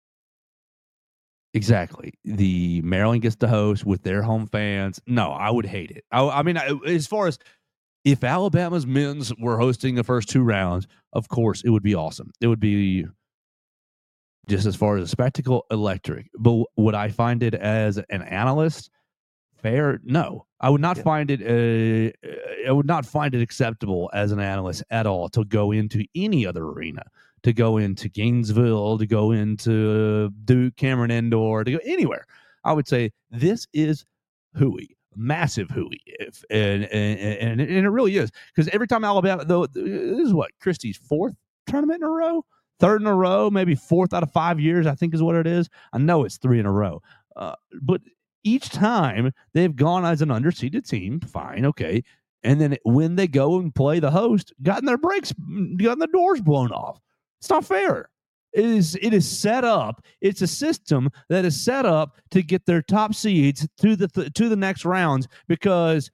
exactly the Maryland gets to host with their home fans. No, I would hate it. I, I mean, I, as far as if Alabama's men's were hosting the first two rounds, of course it would be awesome. It would be just as far as a spectacle, electric. But would I find it as an analyst fair? No, I would not Yeah. find it. Uh, I would not find it acceptable as an analyst at all to go into any other arena, to go into Gainesville, to go into Duke, Cameron Indoor, to go anywhere. I would say this is hooey, massive hooey, if and and and, and it really is, because every time Alabama, though, this is what Christie's fourth tournament in a row. Third in a row, maybe fourth out of five years, I think is what it is. I know it's three in a row. Uh, but each time they've gone as an underseeded team, fine, okay. And then when they go and play the host, gotten their brakes, gotten the doors blown off. It's not fair. It is, it is set up. It's a system that is set up to get their top seeds to the th- to the next rounds, because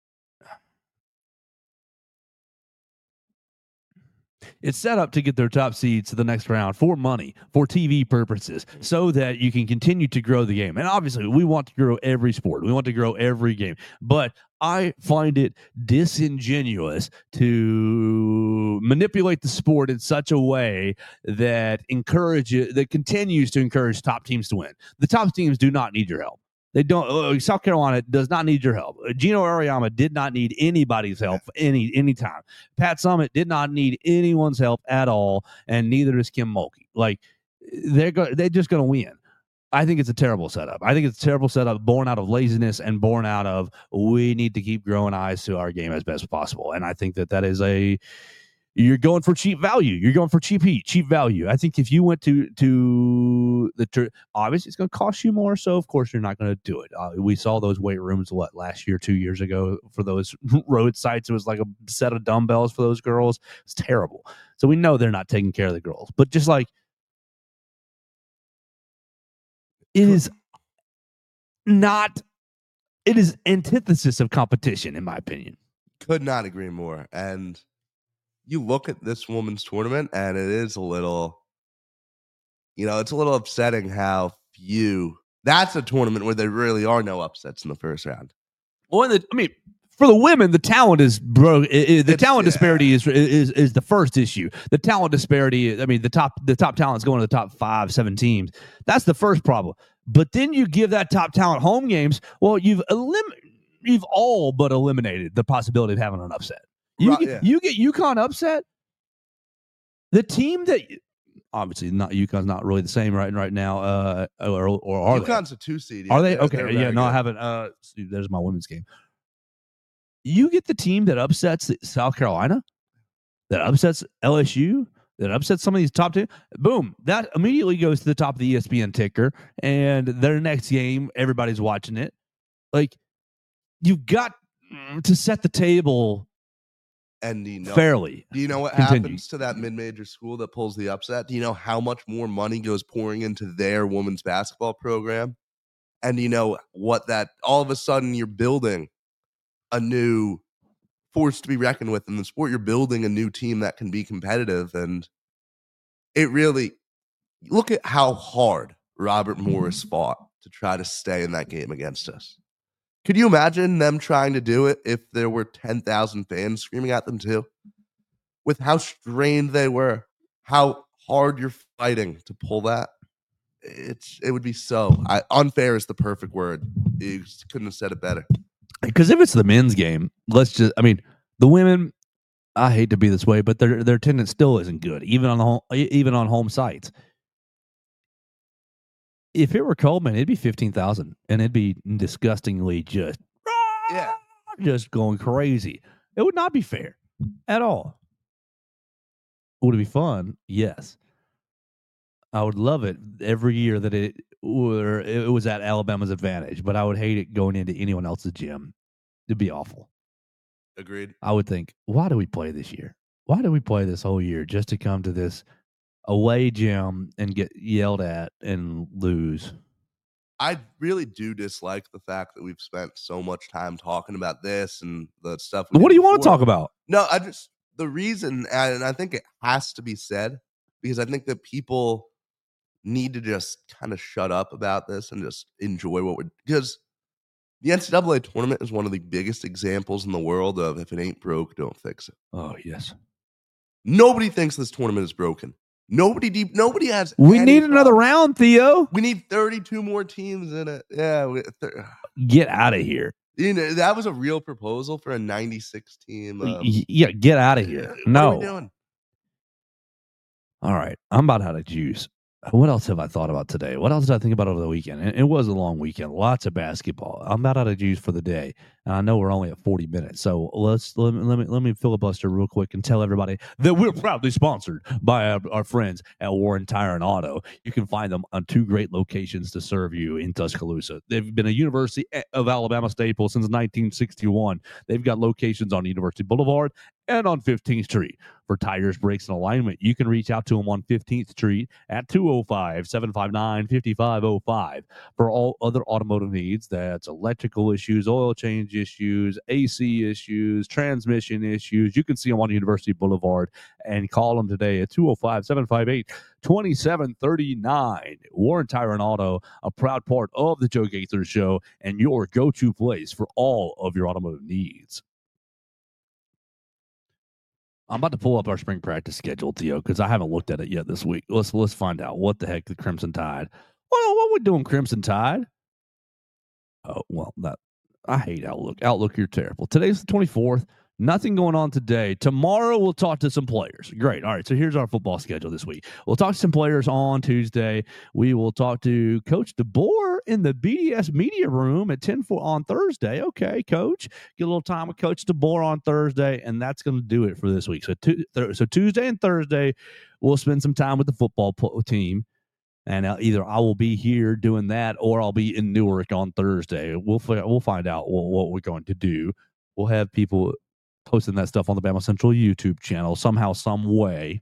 it's set up to get their top seeds to the next round for money, for T V purposes, so that you can continue to grow the game. And obviously, we want to grow every sport. We want to grow every game. But I find it disingenuous to manipulate the sport in such a way that encourages, that continues to encourage top teams to win. The top teams do not need your help. They don't. Uh, South Carolina does not need your help. Uh, Gino Auriemma did not need anybody's help any any time. Pat Summitt did not need anyone's help at all, and neither does Kim Mulkey. Like they're go- they're just going to win. I think it's a terrible setup. I think it's a terrible setup, born out of laziness and born out of we need to keep growing eyes to our game as best as possible. And I think that that is a. You're going for cheap value. You're going for cheap heat, cheap value. I think if you went to to the tur- obviously it's going to cost you more, so of course you're not going to do it. Uh, we saw those weight rooms what last year, two years ago for those road sites. It was like a set of dumbbells for those girls. It's terrible. So we know they're not taking care of the girls, but just like it is not. It is antithesis of competition, in my opinion. Could not agree more. And you look at this woman's tournament, and it is a little, you know, it's a little upsetting how few. That's a tournament where there really are no upsets in the first round. Well, the, I mean, for the women, the talent is bro. It, it, the It's- talent yeah. disparity is, is is the first issue. The talent disparity. I mean, the top the top talent's going to the top five, seven teams. That's the first problem. But then you give that top talent home games. Well, you've elim- you've all but eliminated the possibility of having an upset. You Right, get, yeah. you get UConn upset. The team that obviously not UConn's not really the same right right now. Uh, or or are they? UConn's a two seed. Are they? They're- Okay. they're Yeah, very no, I good. haven't. Uh, see, there's my women's game. You get the team that upsets South Carolina, that upsets L S U, that upsets some of these top two. Boom. That immediately goes to the top of the E S P N ticker, and their next game, everybody's watching it. Like, you've got to set the table And do you know, fairly. do you know what Continue. happens to that mid-major school that pulls the upset? Do you know how much more money goes pouring into their women's basketball program? And you know what that all of a sudden you're building a new force to be reckoned with in the sport. You're building a new team that can be competitive. And it really, look at how hard Robert Morris fought to try to stay in that game against us. Could you imagine them trying to do it if there were ten thousand fans screaming at them too? With how strained they were, how hard you're fighting to pull that. It's it would be so I, unfair is the perfect word. You couldn't have said it better. Because if it's the men's game, let's just, I mean, the women, I hate to be this way, but their their attendance still isn't good, even on the home, even on home sites. If it were Coleman, it'd be fifteen thousand, and it'd be disgustingly just, Yeah. just going crazy. It would not be fair at all. Would it be fun? Yes. I would love it every year that it were it was at Alabama's advantage, but I would hate it going into anyone else's gym. It'd be awful. Agreed. I would think, why do we play this year? Why do we play this whole year just to come to this away gym and get yelled at and lose? I really do dislike the fact that we've spent so much time talking about this and the stuff. we What did do you want to before. talk about? No, I just the reason, and I think it has to be said because I think that people need to just kind of shut up about this and just enjoy what we're because the N C double A tournament is one of the biggest examples in the world of if it ain't broke, don't fix it. Oh, yes. Nobody thinks this tournament is broken. Nobody deep. Nobody has. We any need another problem. round, Theo. We need thirty-two more teams in it. Yeah, we, th- Get out of here. you know that was a real proposal for a ninety-six team. Um, Y- yeah, get out of here. what are we No. doing? All right. I'm about out of juice. What else have I thought about today? What else did I think about over the weekend? It, it was a long weekend. Lots of basketball. I'm about out of juice for the day. And I know we're only at forty minutes. So let's let me let me, let me filibuster real quick and tell everybody that we're proudly sponsored by our, our friends at Warren Tire and Auto. You can find them on two great locations to serve you in Tuscaloosa. They've been a University of Alabama staple since nineteen sixty-one. They've got locations on University Boulevard and on fifteenth Street. For tires, brakes, and alignment, you can reach out to them on fifteenth Street at two oh five, seven five nine, five five oh five. For all other automotive needs, that's electrical issues, oil change issues, A C issues, transmission issues, you can see them on University Boulevard and call them today at two oh five, seven five eight, two seven three nine. Warren Tire and Auto, a proud part of the Joe Gaither Show and your go-to place for all of your automotive needs. I'm about to pull up our spring practice schedule, Theo, because I haven't looked at it yet this week. Let's let's find out what the heck the Crimson Tide. Well, what we doing, Crimson Tide? Oh well, that I hate Outlook. Outlook, you're terrible. Today's the twenty-fourth. Nothing going on today. Tomorrow we'll talk to some players. Great. All right. So here's our football schedule this week. We'll talk to some players on Tuesday. We will talk to Coach DeBoer in the B D S media room at ten four on Thursday. Okay, Coach. Get a little time with Coach DeBoer on Thursday, and that's going to do it for this week. So, tu- th- so Tuesday and Thursday, we'll spend some time with the football po- team. And uh, either I will be here doing that, or I'll be in Newark on Thursday. We'll fi- we'll find out what, what we're going to do. We'll have people posting that stuff on the Bama Central YouTube channel somehow, some way.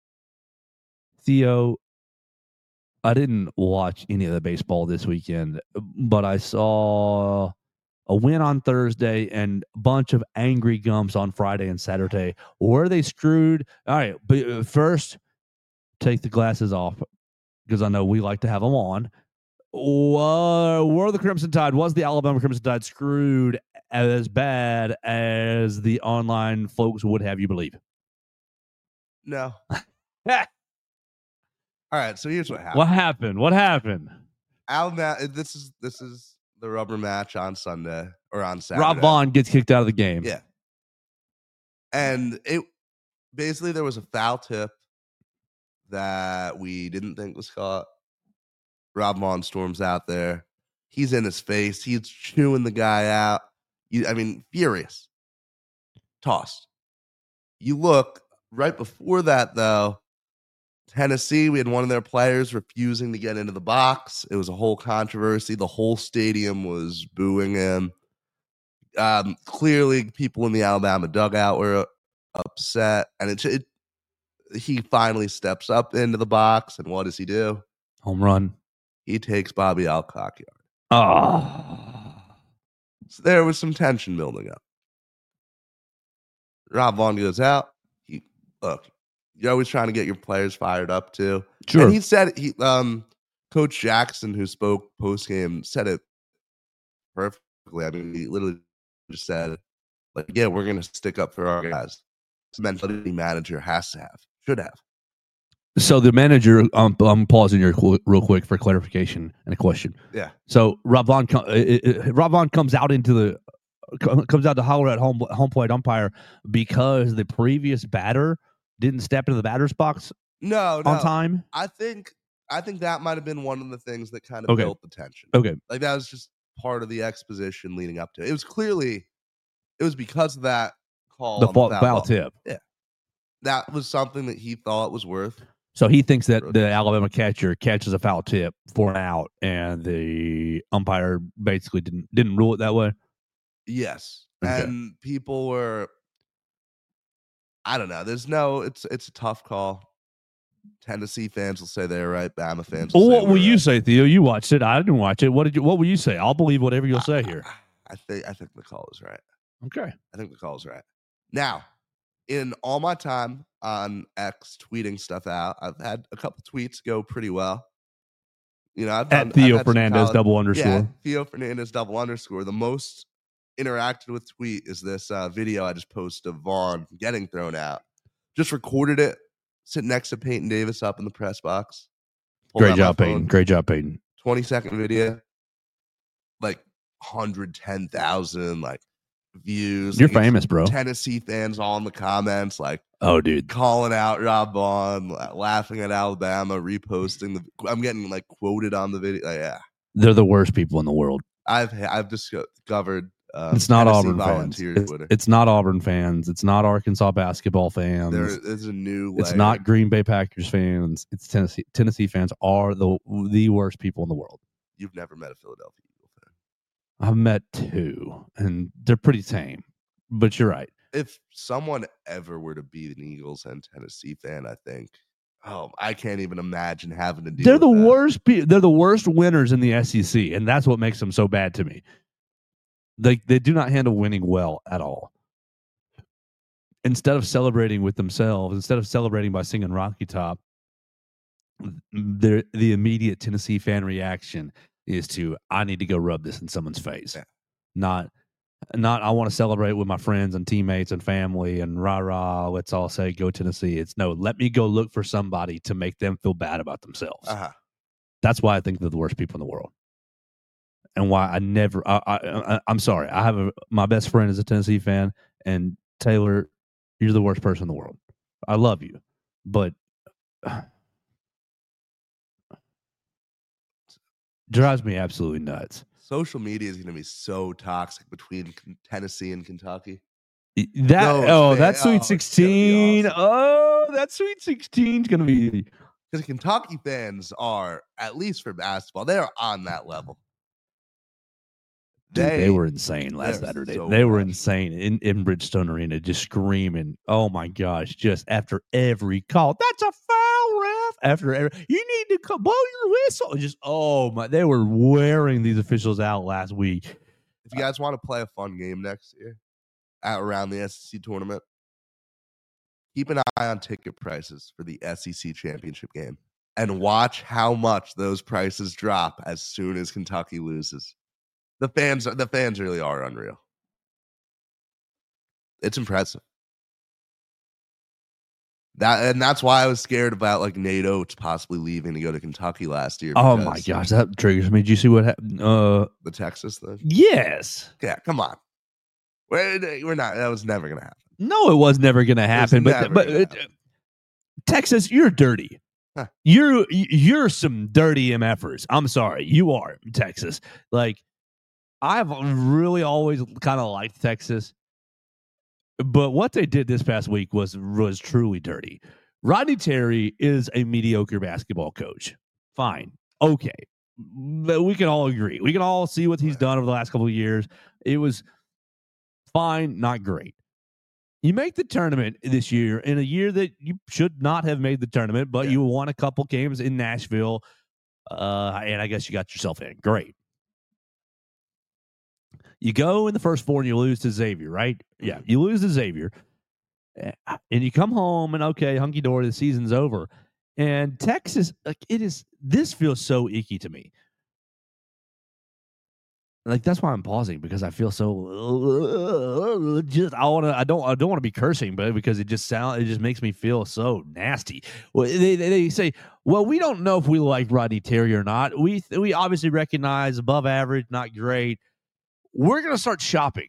Theo, I didn't watch any of the baseball this weekend, but I saw a win on Thursday and a bunch of angry gums on Friday and Saturday. Were they screwed? All right, but first, take the glasses off because I know we like to have them on. Uh, were the Crimson Tide, was the Alabama Crimson Tide screwed as bad as the online folks would have you believe? No. All right. So here's what happened. What happened? What happened? Alabama. This is this is the rubber match on Sunday or on Saturday. Rob Vaughn gets kicked out of the game. Yeah. And it basically there was a foul tip that we didn't think was caught. Rob Vaughn storms out there. He's in his face. He's chewing the guy out. You, I mean, furious. Tossed. You look right before that, though. Tennessee, we had one of their players refusing to get into the box. It was a whole controversy. The whole stadium was booing him. Um, clearly, people in the Alabama dugout were upset, and it, it he finally steps up into the box, and what does he do? Home run. He takes Bobby Alcock yard. Oh. So there was some tension building up. Rob Vaughn goes out. He look, you're always trying to get your players fired up too. Sure. And he said he um Coach Jackson, who spoke post game, said it perfectly. I mean, he literally just said, like, yeah, we're gonna stick up for our guys. It's a mentality manager has to have, should have. So the manager, um, I'm pausing here qu- real quick for clarification and a question. Yeah. So Rob Vaughn, com- uh, uh, Rob Vaughn comes out into the uh, comes out to holler at home home plate umpire because the previous batter didn't step into the batter's box No, no. on time. I think I think that might have been one of the things that kind of Okay. built the tension. Okay. Like that was just part of the exposition leading up to it. It was clearly it was because of that call. The on foul, foul foul ball. tip. That was something that he thought was worth. So he thinks that the Alabama catcher catches a foul tip for an out, and the umpire basically didn't didn't rule it that way. Yes. Okay. And people were I don't know. There's no it's it's a tough call. Tennessee fans will say they're right. Bama fans will Well, say what will we're you right. say, Theo? You watched it. I didn't watch it. What did you? What will you say? I'll believe whatever you'll say here. I, I think I think the call is right. Okay. I think the call is right. Now, in all my time on X tweeting stuff out, I've had a couple tweets go pretty well. You know, I've done, At Theo I've had some Fernandez college- double underscore. Yeah, Theo Fernandez double underscore. The most interacted with tweet is this uh, video I just posted of Vaughn getting thrown out. Just recorded it, sitting next to Peyton Davis up in the press box. Pulled Great out my job, phone. Peyton. Great job, Peyton. twenty second video, like one hundred ten thousand like views. You're Like, it's famous, bro. Tennessee fans all in the comments, like Oh, dude. calling out Rob Vaughn, la- laughing at Alabama, reposting the. I'm getting like quoted on the video. Like, yeah, They're the worst people in the world. I've I've discovered. Um, It's not Tennessee Auburn fans. volunteer It's, Twitter. it's not Auburn fans. It's not Arkansas basketball fans. There is a new. It's layer. not Green Bay Packers fans. It's Tennessee. Tennessee fans are the the worst people in the world. You've never met a Philadelphia Eagle fan. I've met two, and they're pretty tame. But you're right. If someone ever were to be an Eagles and Tennessee fan, I think. Oh, I can't even imagine having to deal. They're with the that. worst. Pe- they're the worst winners in the S E C, and that's what makes them so bad to me. They they do not handle winning well at all. Instead of celebrating with themselves, instead of celebrating by singing Rocky Top, the the immediate Tennessee fan reaction is to I need to go rub this in someone's face. Yeah. Not not I want to celebrate with my friends and teammates and family and rah rah. Let's all say go Tennessee. It's no, let me go look for somebody to make them feel bad about themselves. Uh-huh. That's why I think they're the worst people in the world, and why I never. I, I, I I'm sorry. I have a, my best friend is a Tennessee fan, and Taylor, you're the worst person in the world. I love you, but drives me absolutely nuts. Social media is going to be so toxic between K- Tennessee and Kentucky. That No, it's oh, fa- that oh, Sweet it's gonna be Sixteen. awesome. Oh, that Sweet Sixteen is gonna be. Because Kentucky fans are, at least for basketball, they are on that level. Dude, they, They- were insane last they're Saturday. so they were passionate. insane in, in Bridgestone Arena, just screaming. Oh my gosh! Just after every call, that's a foul, ref. After every, you need to co- blow your whistle. Just oh my! They were wearing these officials out last week. If you guys want to play a fun game next year at around the S E C tournament, keep an eye on ticket prices for the S E C championship game and watch how much those prices drop as soon as Kentucky loses. The fans, the fans really are unreal. It's impressive. That and that's why I was scared about like NATO possibly leaving to go to Kentucky last year. Oh my because gosh, that triggers me. Did you see what happened? Uh, the Texas thing. yes. Yeah, come on. We're, we're not. That was never gonna happen. No, it was never going to happen. But never but gonna uh, happen. Texas, you're dirty. Huh. You're you're some dirty M Fers. I'm sorry, you are Texas. Like I've really always kind of liked Texas, but what they did this past week was was truly dirty. Rodney Terry is a mediocre basketball coach. Fine, okay, but we can all agree. We can all see what he's done over the last couple of years. It was fine, not great. You make the tournament this year in a year that you should not have made the tournament, but Yeah. you won a couple games in Nashville, uh, and I guess you got yourself in. Great. You go in the first four and you lose to Xavier, right? Yeah, you lose to Xavier, and you come home and okay, hunky dory, the season's over. And Texas, like it is. This feels so icky to me. Like that's why I'm pausing because I feel so just I want to I don't I don't want to be cursing, but because it just sound it just makes me feel so nasty. Well, they, they they say, well, we don't know if we like Rodney Terry or not. We we obviously recognize above average, not great. We're gonna start shopping.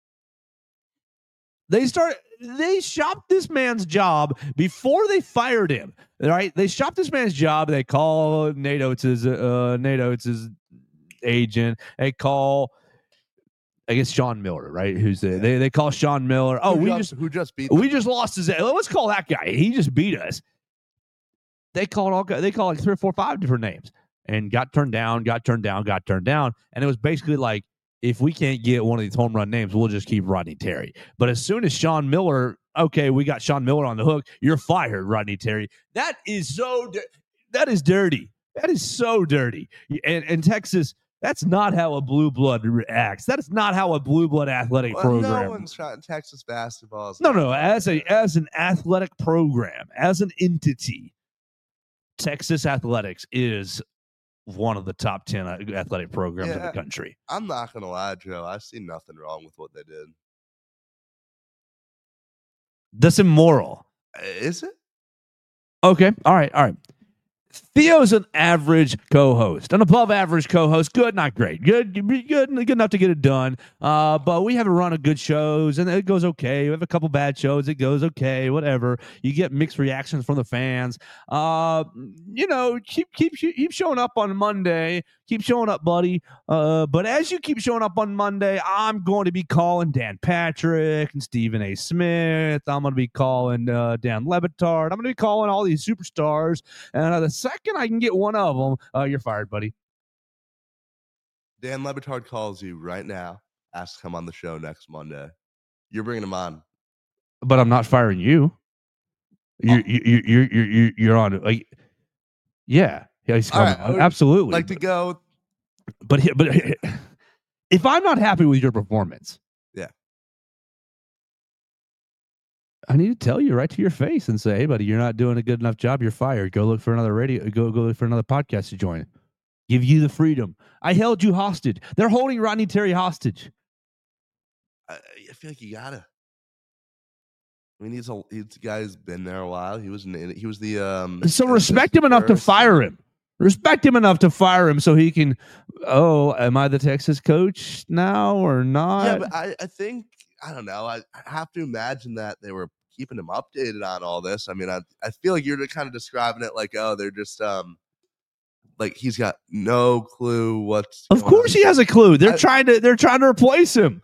They start they shopped this man's job before they fired him. Right? They shopped this man's job. They call Nate Oates' uh, Nate Oates' agent. They call, I guess, Sean Miller, right? Who's the, Yeah. they they call Sean Miller. Oh, who we just, just who just beat we them? just lost his. Let's call that guy. He just beat us. They called all. They called like three or four, five different names, and got turned down, got turned down, got turned down, and it was basically like, if we can't get one of these home run names, we'll just keep Rodney Terry. But as soon as Sean Miller, okay, we got Sean Miller on the hook, you're fired, Rodney Terry. That is so. Di- that is dirty. That is so dirty. And and Texas. That's not how a blue blood reacts. That is not how a blue blood athletic Well, program. no one's trying Texas basketball. is No, not no. like As a that. as an athletic program, as an entity, Texas athletics is one of the top ten athletic programs in Yeah. the country. I'm not gonna lie, Joe. I see nothing wrong with what they did. That's immoral. Is it? Okay. All right. All right. Theo's an average co-host, an above average co-host. Good, not great. Good, good, good enough to get it done. Uh, but we have a run of good shows, and it goes okay. We have a couple bad shows. It goes okay. Whatever. You get mixed reactions from the fans. Uh, you know, keep keep keep showing up on Monday. Keep showing up, buddy. Uh, but as you keep showing up on Monday, I'm going to be calling Dan Patrick and Stephen A. Smith. I'm going to be calling uh, Dan Lebitard. I'm going to be calling all these superstars. And uh, the second I can get one of them, uh, you're fired, buddy. Dan Lebitard calls you right now. Asks to come on the show next Monday. You're bringing him on. But I'm not firing you. You're you you you you you you're on. Like, yeah, yeah, he's All coming right, I on. would Absolutely. Like to go. but he- but if I'm not happy with your performance, Yeah. I need to tell you right to your face and say, "Hey, buddy, you're not doing a good enough job. You're fired. Go look for another radio. Go go look for another podcast to join. Give you the freedom. I held you hostage. They're holding Rodney Terry hostage. I, I feel like you gotta. I mean, he's a he's a guy who's been there a while. He was in, he was the um. So respect him enough to first. fire him. Respect him enough to fire him so he can. Oh, am I the Texas coach now or not? Yeah, but I, I think I don't know. I, I have to imagine that they were keeping him updated on all this. I mean, I I feel like you're kind of describing it like, oh, they're just um, like he's got no clue what's. Of going course, on. he has a clue. They're I- trying to. They're trying to replace him.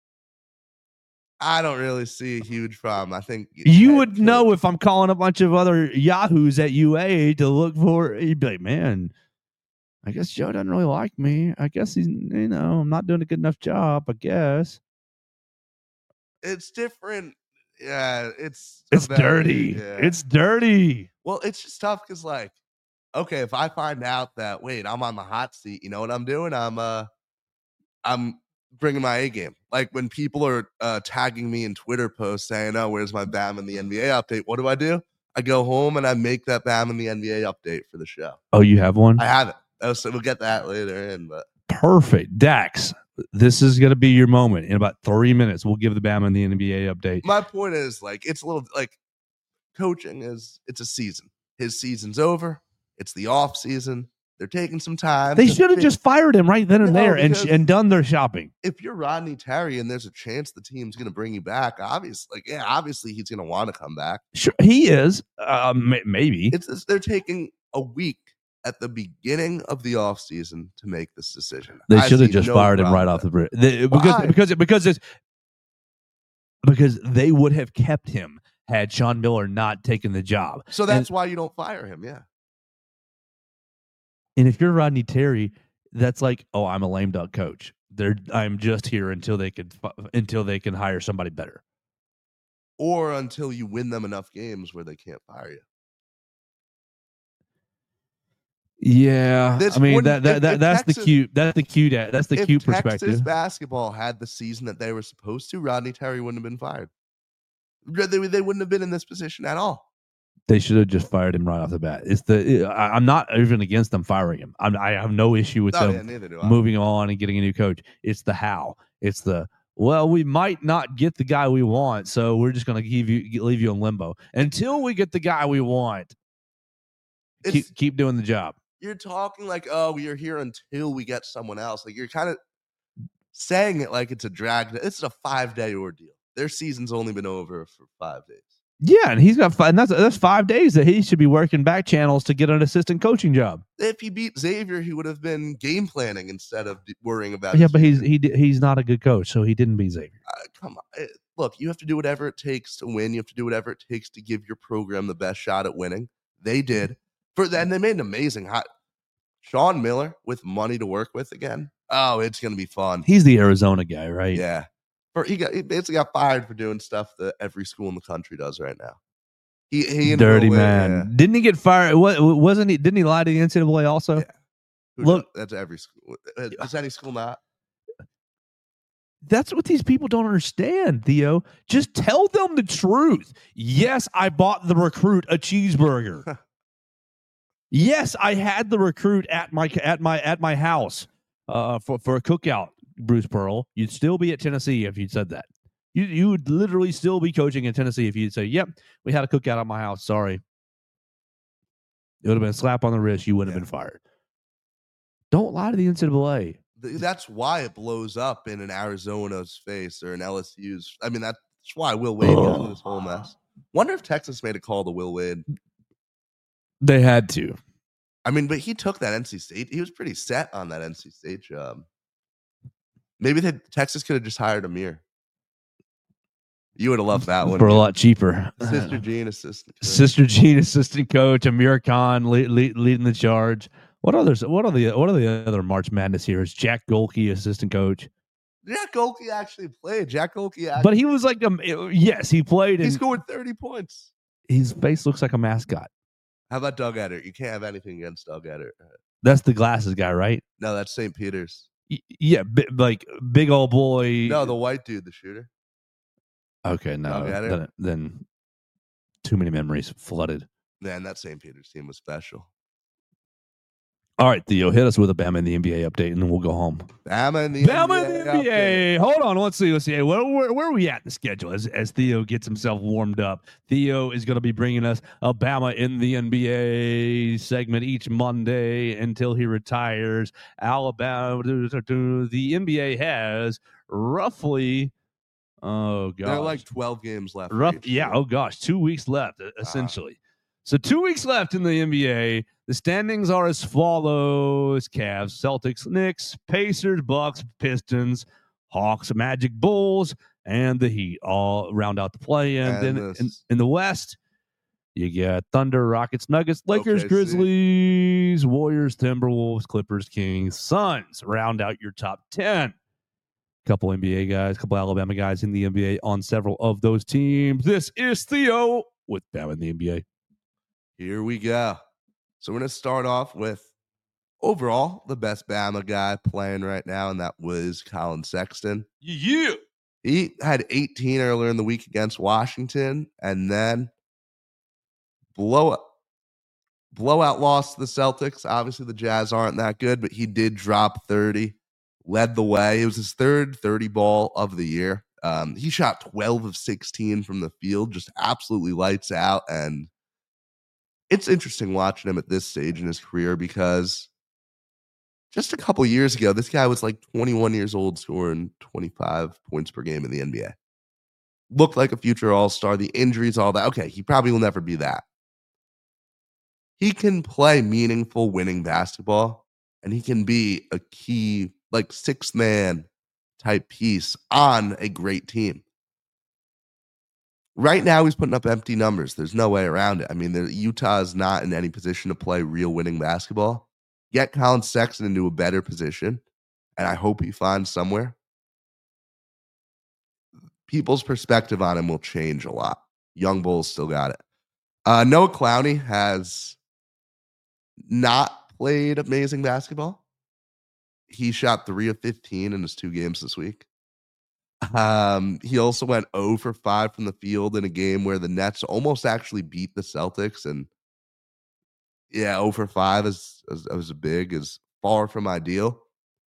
I don't really see a huge problem. I think You head would coach- know if I'm calling a bunch of other yahoos at U A to look for. You'd be like, man, I guess Joe doesn't really like me. I guess he's, you know, I'm not doing a good enough job. I guess it's different. Yeah, it's it's very- dirty. yeah. It's dirty. Well, it's just tough because, like, okay, if I find out that wait, I'm on the hot seat, you know what I'm doing? I'm uh, I'm bringing my A game. Like when people are uh, tagging me in Twitter posts saying, "Oh, where's my Bam in the N B A update?" What do I do? I go home and I make that Bam in the N B A update for the show. Oh, you have one? I have it. Oh, so we'll get that later in, but Perfect. Dax, this is going to be your moment. In about three minutes, we'll give the Bama and the N B A update. my point is like it's a little like coaching is it's a season. His season's over. It's the off season. They're taking some time. They to should have fi- just fired him right then and No, there and, because- and done their shopping. if you're Rodney Terry and there's a chance the team's going to bring you back, obviously, like, yeah, obviously he's going to want to come back. Sure, he is. Uh, may- maybe. It's it's- they're taking a week at the beginning of the offseason to make this decision. They I should have see just no fired him problem right with off the it. bridge. They, because Why? because because it's because they would have kept him had Sean Miller not taken the job. So that's why you don't fire him. Yeah. And if you're Rodney Terry, that's like, oh, I'm a lame duck coach. They're I'm just here until they can until they can hire somebody better. or until you win them enough games where they can't fire you. Yeah, This I mean wouldn't- that that, if- that if that's Texas- the cute that's the cute that's the if cute Texas perspective. basketball had the season that they were supposed to, Rodney Terry wouldn't have been fired. They, they wouldn't have been in this position at all. They should have just fired him right off the bat. It's the I, I'm not even against them firing him. I'm, I have no issue with Oh, them yeah, neither do I. moving on and getting a new coach. It's the how. It's the well, we might not get the guy we want, so we're just going to give you leave you in limbo until we get the guy we want. It's- Keep keep doing the job. You're talking like, oh, we are here until we get someone else. Like you're kind of saying it like it's a drag. It's a five day ordeal. Their season's only been over for five days. Yeah, and he's got five, and that's that's five days that he should be working back channels to get an assistant coaching job. If he beat Xavier, he would have been game planning instead of d- worrying about. Yeah, his but he's future. he di- he's not a good coach, so he didn't beat Xavier. Uh, come on. Eh, Look, you have to do whatever it takes to win. You have to do whatever it takes to give your program the best shot at winning. They did. For then they made an amazing hot Sean Miller with money to work with again. Oh, it's gonna be fun. He's the Arizona guy, right? Yeah. For he got he basically got fired for doing stuff that every school in the country does right now. He, he and Dirty Will Wade, man. yeah. Didn't he get fired? What wasn't he? Didn't he lie to the N C double A also? Yeah. Who Look- does- that's every school. Uh, Does any school not? That's what these people don't understand, Theo. Just tell them the truth. Yes, I bought the recruit a cheeseburger. Yes, I had the recruit at my at my at my house uh, for for a cookout. Bruce Pearl, you'd still be at Tennessee if you'd said that. You you would literally still be coaching in Tennessee if you'd say, "Yep, we had a cookout at my house." Sorry, it would have been a slap on the wrist. You wouldn't Yeah. have been fired. Don't lie to the N C double A. Th- That's why it blows up in an Arizona's face or an L S U's. I mean, that's why Will Wade got into this whole mess. Wonder if Texas made a call to Will Wade. They had to. I mean, but he took that N C State. He was pretty set on that N C State job. Maybe they, Texas could have just hired Amir. You would have loved that one. For a lot cheaper. Sister Jean assistant. coach. Sister Jean, assistant coach, Amir Khan lead, lead, leading the charge. What others? What are the what are the other March Madness heroes? Jack Golke, assistant coach, Jack Golke actually played. Jack Golke actually. but he was like, um, yes, he played, he and scored thirty points. his face looks like a mascot. How about Doug Eddard? You can't have anything against Doug Eddard. That's the glasses guy, right? No, that's Saint Peter's. Y- yeah, bi- like big old boy. No, the white dude, the shooter. okay, no, Doug Eddard? then, then too many memories flooded. Man, that Saint Peter's team was special. All right, Theo, hit us with a Bama in the N B A update, and then we'll go home. Bama in the Bama in N B A. the N B A. Hold on, let's see. Let's see. Where, where, where are we at in the schedule as, as Theo gets himself warmed up? Theo is going to be bringing us a Bama in the N B A segment each Monday until he retires. Alabama, the N B A has roughly, oh gosh, There are like twelve games left. for rough. each Yeah. team. Oh gosh, two weeks left e- essentially. So two weeks left in the N B A. The standings are as follows: Cavs, Celtics, Knicks, Pacers, Bucks, Pistons, Hawks, Magic, Bulls, and the Heat all round out the play. And, And then this- in, in the West, you get Thunder, Rockets, Nuggets, Lakers, O K C. Grizzlies, Warriors, Timberwolves, Clippers, Kings, Suns round out your top ten. Couple N B A guys, couple Alabama guys in the N B A on several of those teams. This is Theo with Bama in the N B A. Here we go. So we're going to start off with overall the best Bama guy playing right now, and that was Colin Sexton. Yeah. He had eighteen earlier in the week against Washington, and then blow blowout loss to the Celtics. Obviously, the Jazz aren't that good, but he did drop thirty, led the way. It was his third thirty ball of the year. Um, he shot twelve of sixteen from the field, just absolutely lights out. And it's interesting watching him at this stage in his career because just a couple years ago, this guy was like twenty-one years old, scoring twenty-five points per game in the N B A. Looked like a future all-star. The injuries, all that. Okay, he probably will never be that. He can play meaningful winning basketball, and he can be a key, like sixth man type piece on a great team. Right now, he's putting up empty numbers. There's no way around it. I mean, the, Utah is not in any position to play real winning basketball. Get Colin Sexton into a better position, and I hope he finds somewhere. people's perspective on him will change a lot. Young Bulls still got it. Uh, Noah Clowney has not played amazing basketball. He shot three of fifteen in his two games this week. Um, he also went zero for five from the field in a game where the Nets almost actually beat the Celtics. And yeah, zero for five is, is, is big, is far from ideal.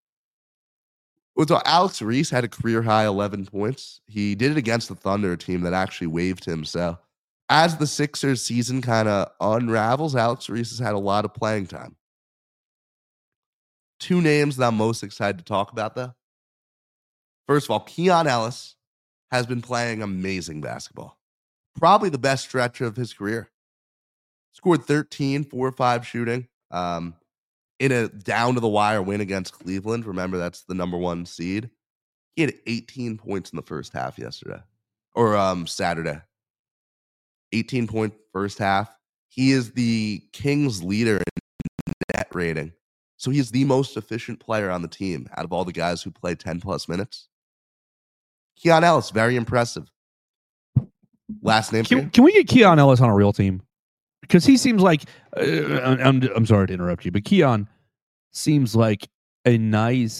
So Alex Reese had a career-high eleven points. He did it against the Thunder, a team that actually waived him. So as the Sixers season kind of unravels, Alex Reese has had a lot of playing time. Two names that I'm most excited to talk about, though. First of all, Keon Ellis has been playing amazing basketball. Probably the best stretch of his career. Scored thirteen, four or five shooting. Um, in a down-to-the-wire win against Cleveland. Remember, that's the number one seed. He had eighteen points in the first half yesterday. Or um, Saturday. eighteen-point first half. He is the Kings leader in net rating. So he is the most efficient player on the team out of all the guys who play ten-plus minutes. Keon Ellis, very impressive. Last name for you? Can, can we get Keon Ellis on a real team? Because he seems like uh, I'm, I'm sorry to interrupt you, but Keon seems like a nice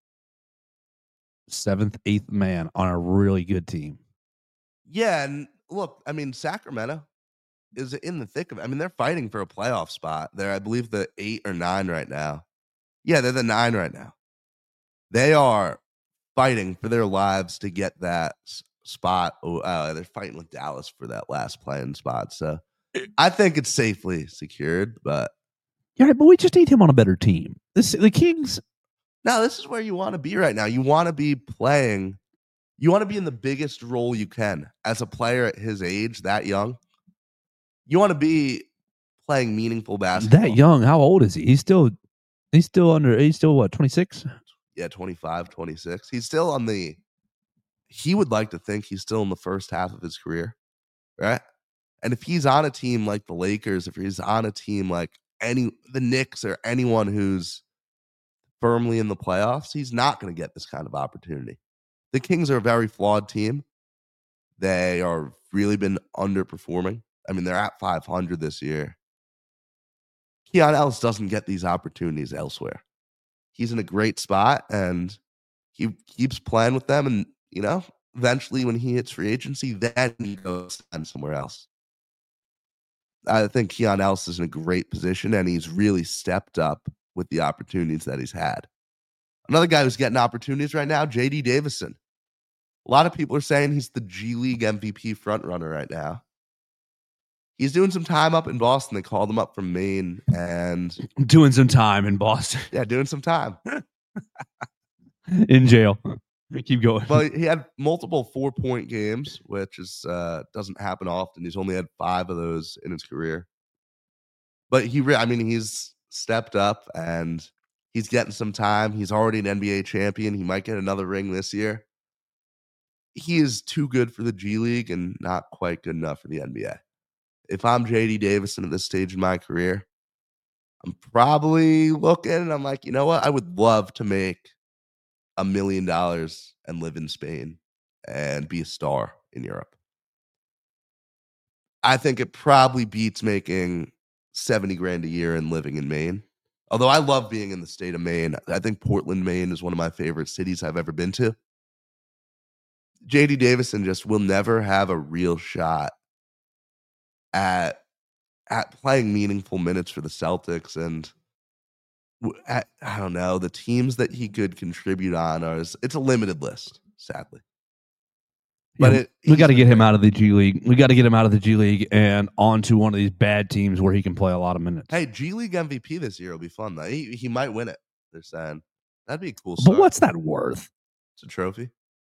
seventh, eighth man on a really good team. Yeah, and look, I mean, Sacramento is in the thick of it. I mean, they're fighting for a playoff spot. They're, I believe, the eight or nine right now. Yeah, they're the nine right now. They are fighting for their lives to get that spot. Uh, they're fighting with Dallas for that last playing spot. So I think it's safely secured, but yeah, but we just need him on a better team. This the Kings. No, this is where you want to be right now. You want to be playing. You want to be in the biggest role you can as a player at his age, that young. You want to be playing meaningful basketball. That young? How old is he? He's still. He's still under. He's still what? twenty-six. Yeah, twenty-five, twenty-six. He's still on the. He would like to think he's still in the first half of his career, right? And if he's on a team like the Lakers, if he's on a team like any the Knicks or anyone who's firmly in the playoffs, he's not going to get this kind of opportunity. The Kings are a very flawed team. They are really been underperforming. I mean, they're at five hundred this year. Keon Ellis doesn't get these opportunities elsewhere. He's in a great spot, and he keeps playing with them. And, you know, eventually when he hits free agency, then he goes and somewhere else. I think Keon Ellis is in a great position, and he's really stepped up with the opportunities that he's had. Another guy who's getting opportunities right now, J D Davison. A lot of people are saying he's the G League M V P frontrunner right now. He's doing some time up in Boston. They called him up from Maine, and doing some time in Boston. Yeah, doing some time in jail. Keep going. Well, he had multiple four-point games, which is uh, doesn't happen often. He's only had five of those in his career. But he, re- I mean, he's stepped up, and he's getting some time. He's already an N B A champion. He might get another ring this year. He is too good for the G League and not quite good enough for the N B A. If I'm J D Davison at this stage in my career, I'm probably looking, and I'm like, you know what? I would love to make a million dollars and live in Spain and be a star in Europe. I think it probably beats making seventy grand a year and living in Maine. Although I love being in the state of Maine. I think Portland, Maine is one of my favorite cities I've ever been to. J D Davison just will never have a real shot at at playing meaningful minutes for the Celtics, and at, I don't know, the teams that he could contribute on are it's a limited list, sadly. But yeah, it, we got to get him out of the G League. We got to get him out of the G League and onto one of these bad teams where he can play a lot of minutes. Hey, G League M V P this year will be fun though. He he might win it. They're saying that'd be a cool start. But what's that worth? It's a trophy.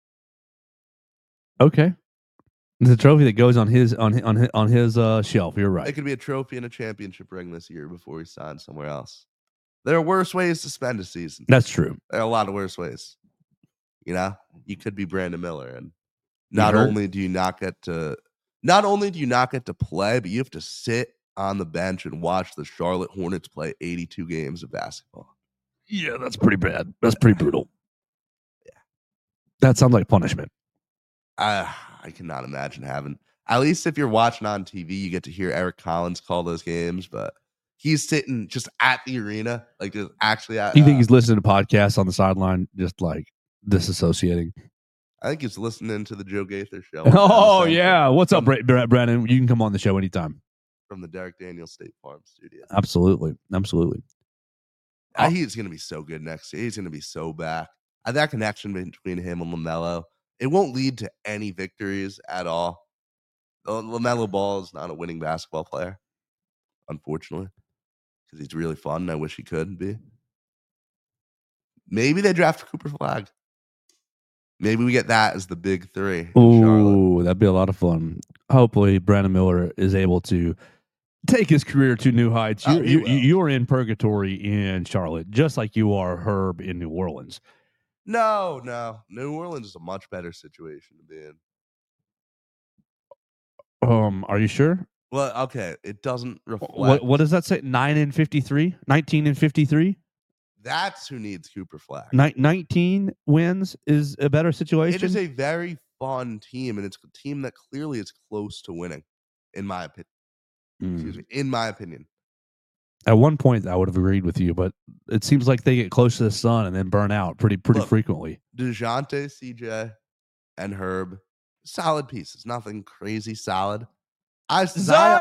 Okay. It's a trophy that goes on his on his, on his, on his uh, shelf. You're right. It could be a trophy and a championship ring this year before he signs somewhere else. There are worse ways to spend a season. That's true. There are a lot of worse ways. You know, you could be Brandon Miller, and not only do you not get to, not only do you not get to play, but you have to sit on the bench and watch the Charlotte Hornets play eighty-two games of basketball. Yeah, that's pretty bad. That's pretty brutal. Yeah, that sounds like punishment. I I cannot imagine having. At least if you're watching on T V, you get to hear Eric Collins call those games, but he's sitting just at the arena, like just actually at. You think uh, he's listening to podcasts on the sideline, just like disassociating? I think he's listening to the Joe Gaither show. on Oh Bama yeah, what's up, from, Bra- Brandon? You can come on the show anytime. from the Derek Daniels State Farm studio. Absolutely, absolutely. Uh, he's going to be so good next year. He's going to be so back. Uh, that connection between him and LaMelo, it won't lead to any victories at all. Uh, LaMelo Ball is not a winning basketball player, unfortunately, because he's really fun. And I wish he could be. Maybe they draft Cooper Flag. Maybe we get that as the big three. in Charlotte. Ooh, that'd be a lot of fun. Hopefully, Brandon Miller is able to take his career to new heights. Oh, You're, he you, will. you're in purgatory in Charlotte, just like you are Herb in New Orleans. No, no. New Orleans is a much better situation to be in. Um, are you sure? Well, okay. It doesn't reflect. What what does that say? Nine and fifty-three? Nineteen and fifty-three? That's who needs Cooper Flag. Ni- Nineteen wins is a better situation. It is a very fun team, and it's a team that clearly is close to winning, in my opinion. Mm. Excuse me, in my opinion. At one point, I would have agreed with you, but it seems like they get close to the sun and then burn out pretty pretty Look, frequently. DeJounte, C J, and Herb, solid pieces. Nothing crazy solid. I Zion,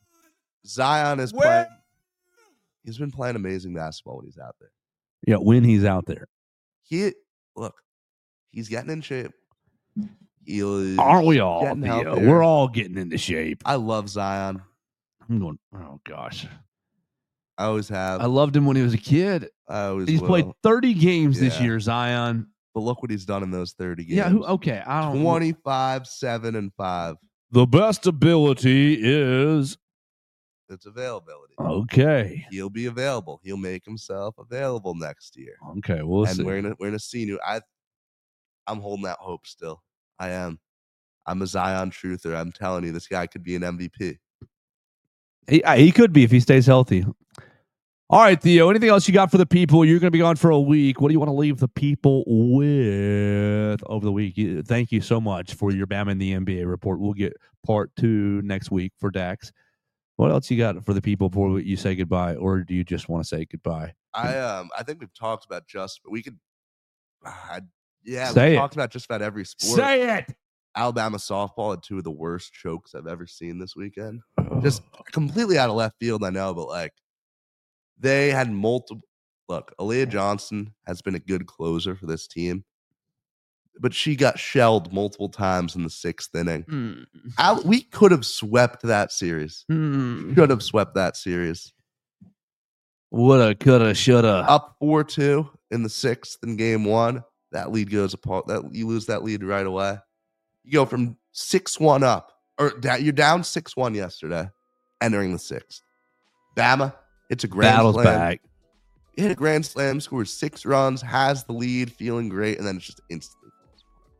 Zion is playing. He's been playing amazing basketball when he's out there. Yeah, when he's out there. He look, he's getting in shape. He is Aren't we all? getting Yeah, healthier. we're all getting into shape. I love Zion. I'm going, oh gosh. I always have. I loved him when he was a kid. I always He's will. played thirty games this Yeah. year, Zion. But look what he's done in those thirty games. Yeah, who okay. I don't twenty-five, seven, and five. The best ability is It's availability. okay. He'll be available. He'll make himself available next year. Okay, we'll and see. we're gonna we're gonna see new. I I'm holding out hope still. I am. I'm a Zion truther. I'm telling you, this guy could be an M V P. He, uh, he could be if he stays healthy. All right, Theo, anything else you got for the people? You're going to be gone for a week. What do you want to leave the people with over the week? You- Thank you so much for your Bama and the N B A report. We'll get part two next week for Dax. What else you got for the people before you say goodbye, or do you just want to say goodbye? I um I think we've talked about just, but we could. I, yeah, Say we it. talked about just about every sport. Say it. Alabama softball had two of the worst chokes I've ever seen this weekend. Just completely out of left field, I know, but like they had multiple. Look, Aaliyah Johnson has been a good closer for this team, but she got shelled multiple times in the sixth inning. Mm. Al- we could have swept that series. Mm. Could have swept that series. Woulda, coulda, shoulda. Up four two in the sixth in game one. That lead goes apart. That you lose that lead right away. You go from six one up, or da- you're down six one yesterday, entering the sixth. Bama, it's a grand Battles slam. back. Hit a grand slam, scores six runs, has the lead, feeling great, and then it's just instantly falls apart.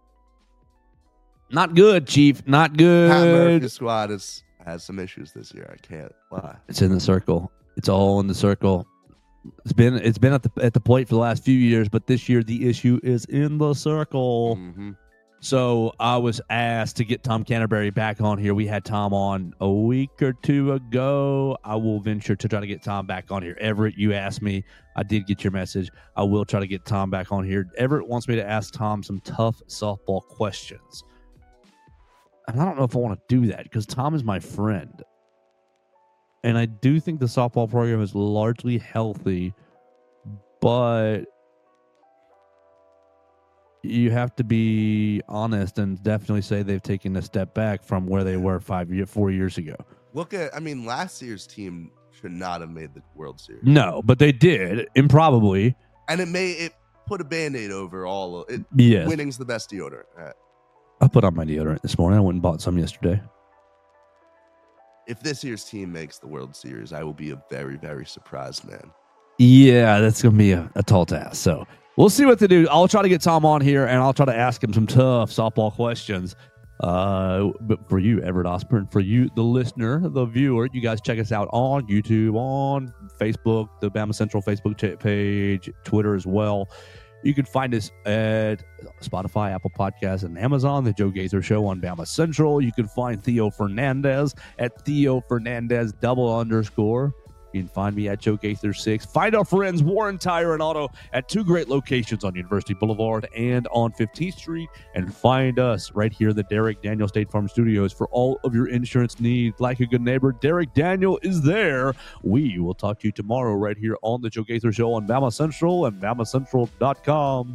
Not good, Chief. Not Pat good. Murphy's squad has has some issues this year. I can't lie. It's in the circle. It's all in the circle. It's been it's been at the at the plate for the last few years, but this year the issue is in the circle. Mhm. So I was asked to get Tom Canterbury back on here. We had Tom on a week or two ago. I will venture to try to get Tom back on here. Everett, you asked me. I did get your message. I will try to get Tom back on here. Everett wants me to ask Tom some tough softball questions. And I don't know if I want to do that because Tom is my friend. And I do think the softball program is largely healthy, but you have to be honest and definitely say they've taken a step back from where they were five year, four years ago. Look at, I mean, last year's team should not have made the World Series. No, but they did, improbably. And it may, it put a Band-Aid over all of it. Yes. Winning's the best deodorant. All right. I put on my deodorant this morning. I went and bought some yesterday. If this year's team makes the World Series, I will be a very, very surprised man. Yeah, that's going to be a, a tall task. So we'll see what to do. I'll try to get Tom on here, and I'll try to ask him some tough softball questions. Uh, but for you, Everett Osborne, for you, the listener, the viewer, you guys check us out on YouTube, on Facebook, the Bama Central Facebook ch- page, Twitter as well. You can find us at Spotify, Apple Podcasts, and Amazon. The Joe Gaither Show on Bama Central. You can find Theo Fernandez at Theo Fernandez double underscore. You can find me at Joe Gaither six. Find our friends Warren Tire and Auto at two great locations on University Boulevard and on fifteenth Street. And find us right here at the Derek Daniel State Farm Studios for all of your insurance needs. Like a good neighbor, Derek Daniel is there. We will talk to you tomorrow right here on the Joe Gaither Show on Bama Central and Bama Central dot com.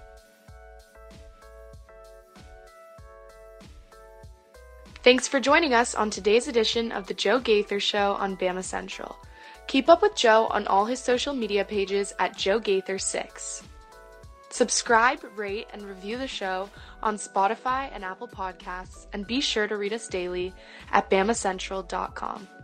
Thanks for joining us on today's edition of the Joe Gaither Show on Bama Central. Keep up with Joe on all his social media pages at Joe Gaither six. Subscribe, rate, and review the show on Spotify and Apple Podcasts, and be sure to read us daily at Bama Central dot com.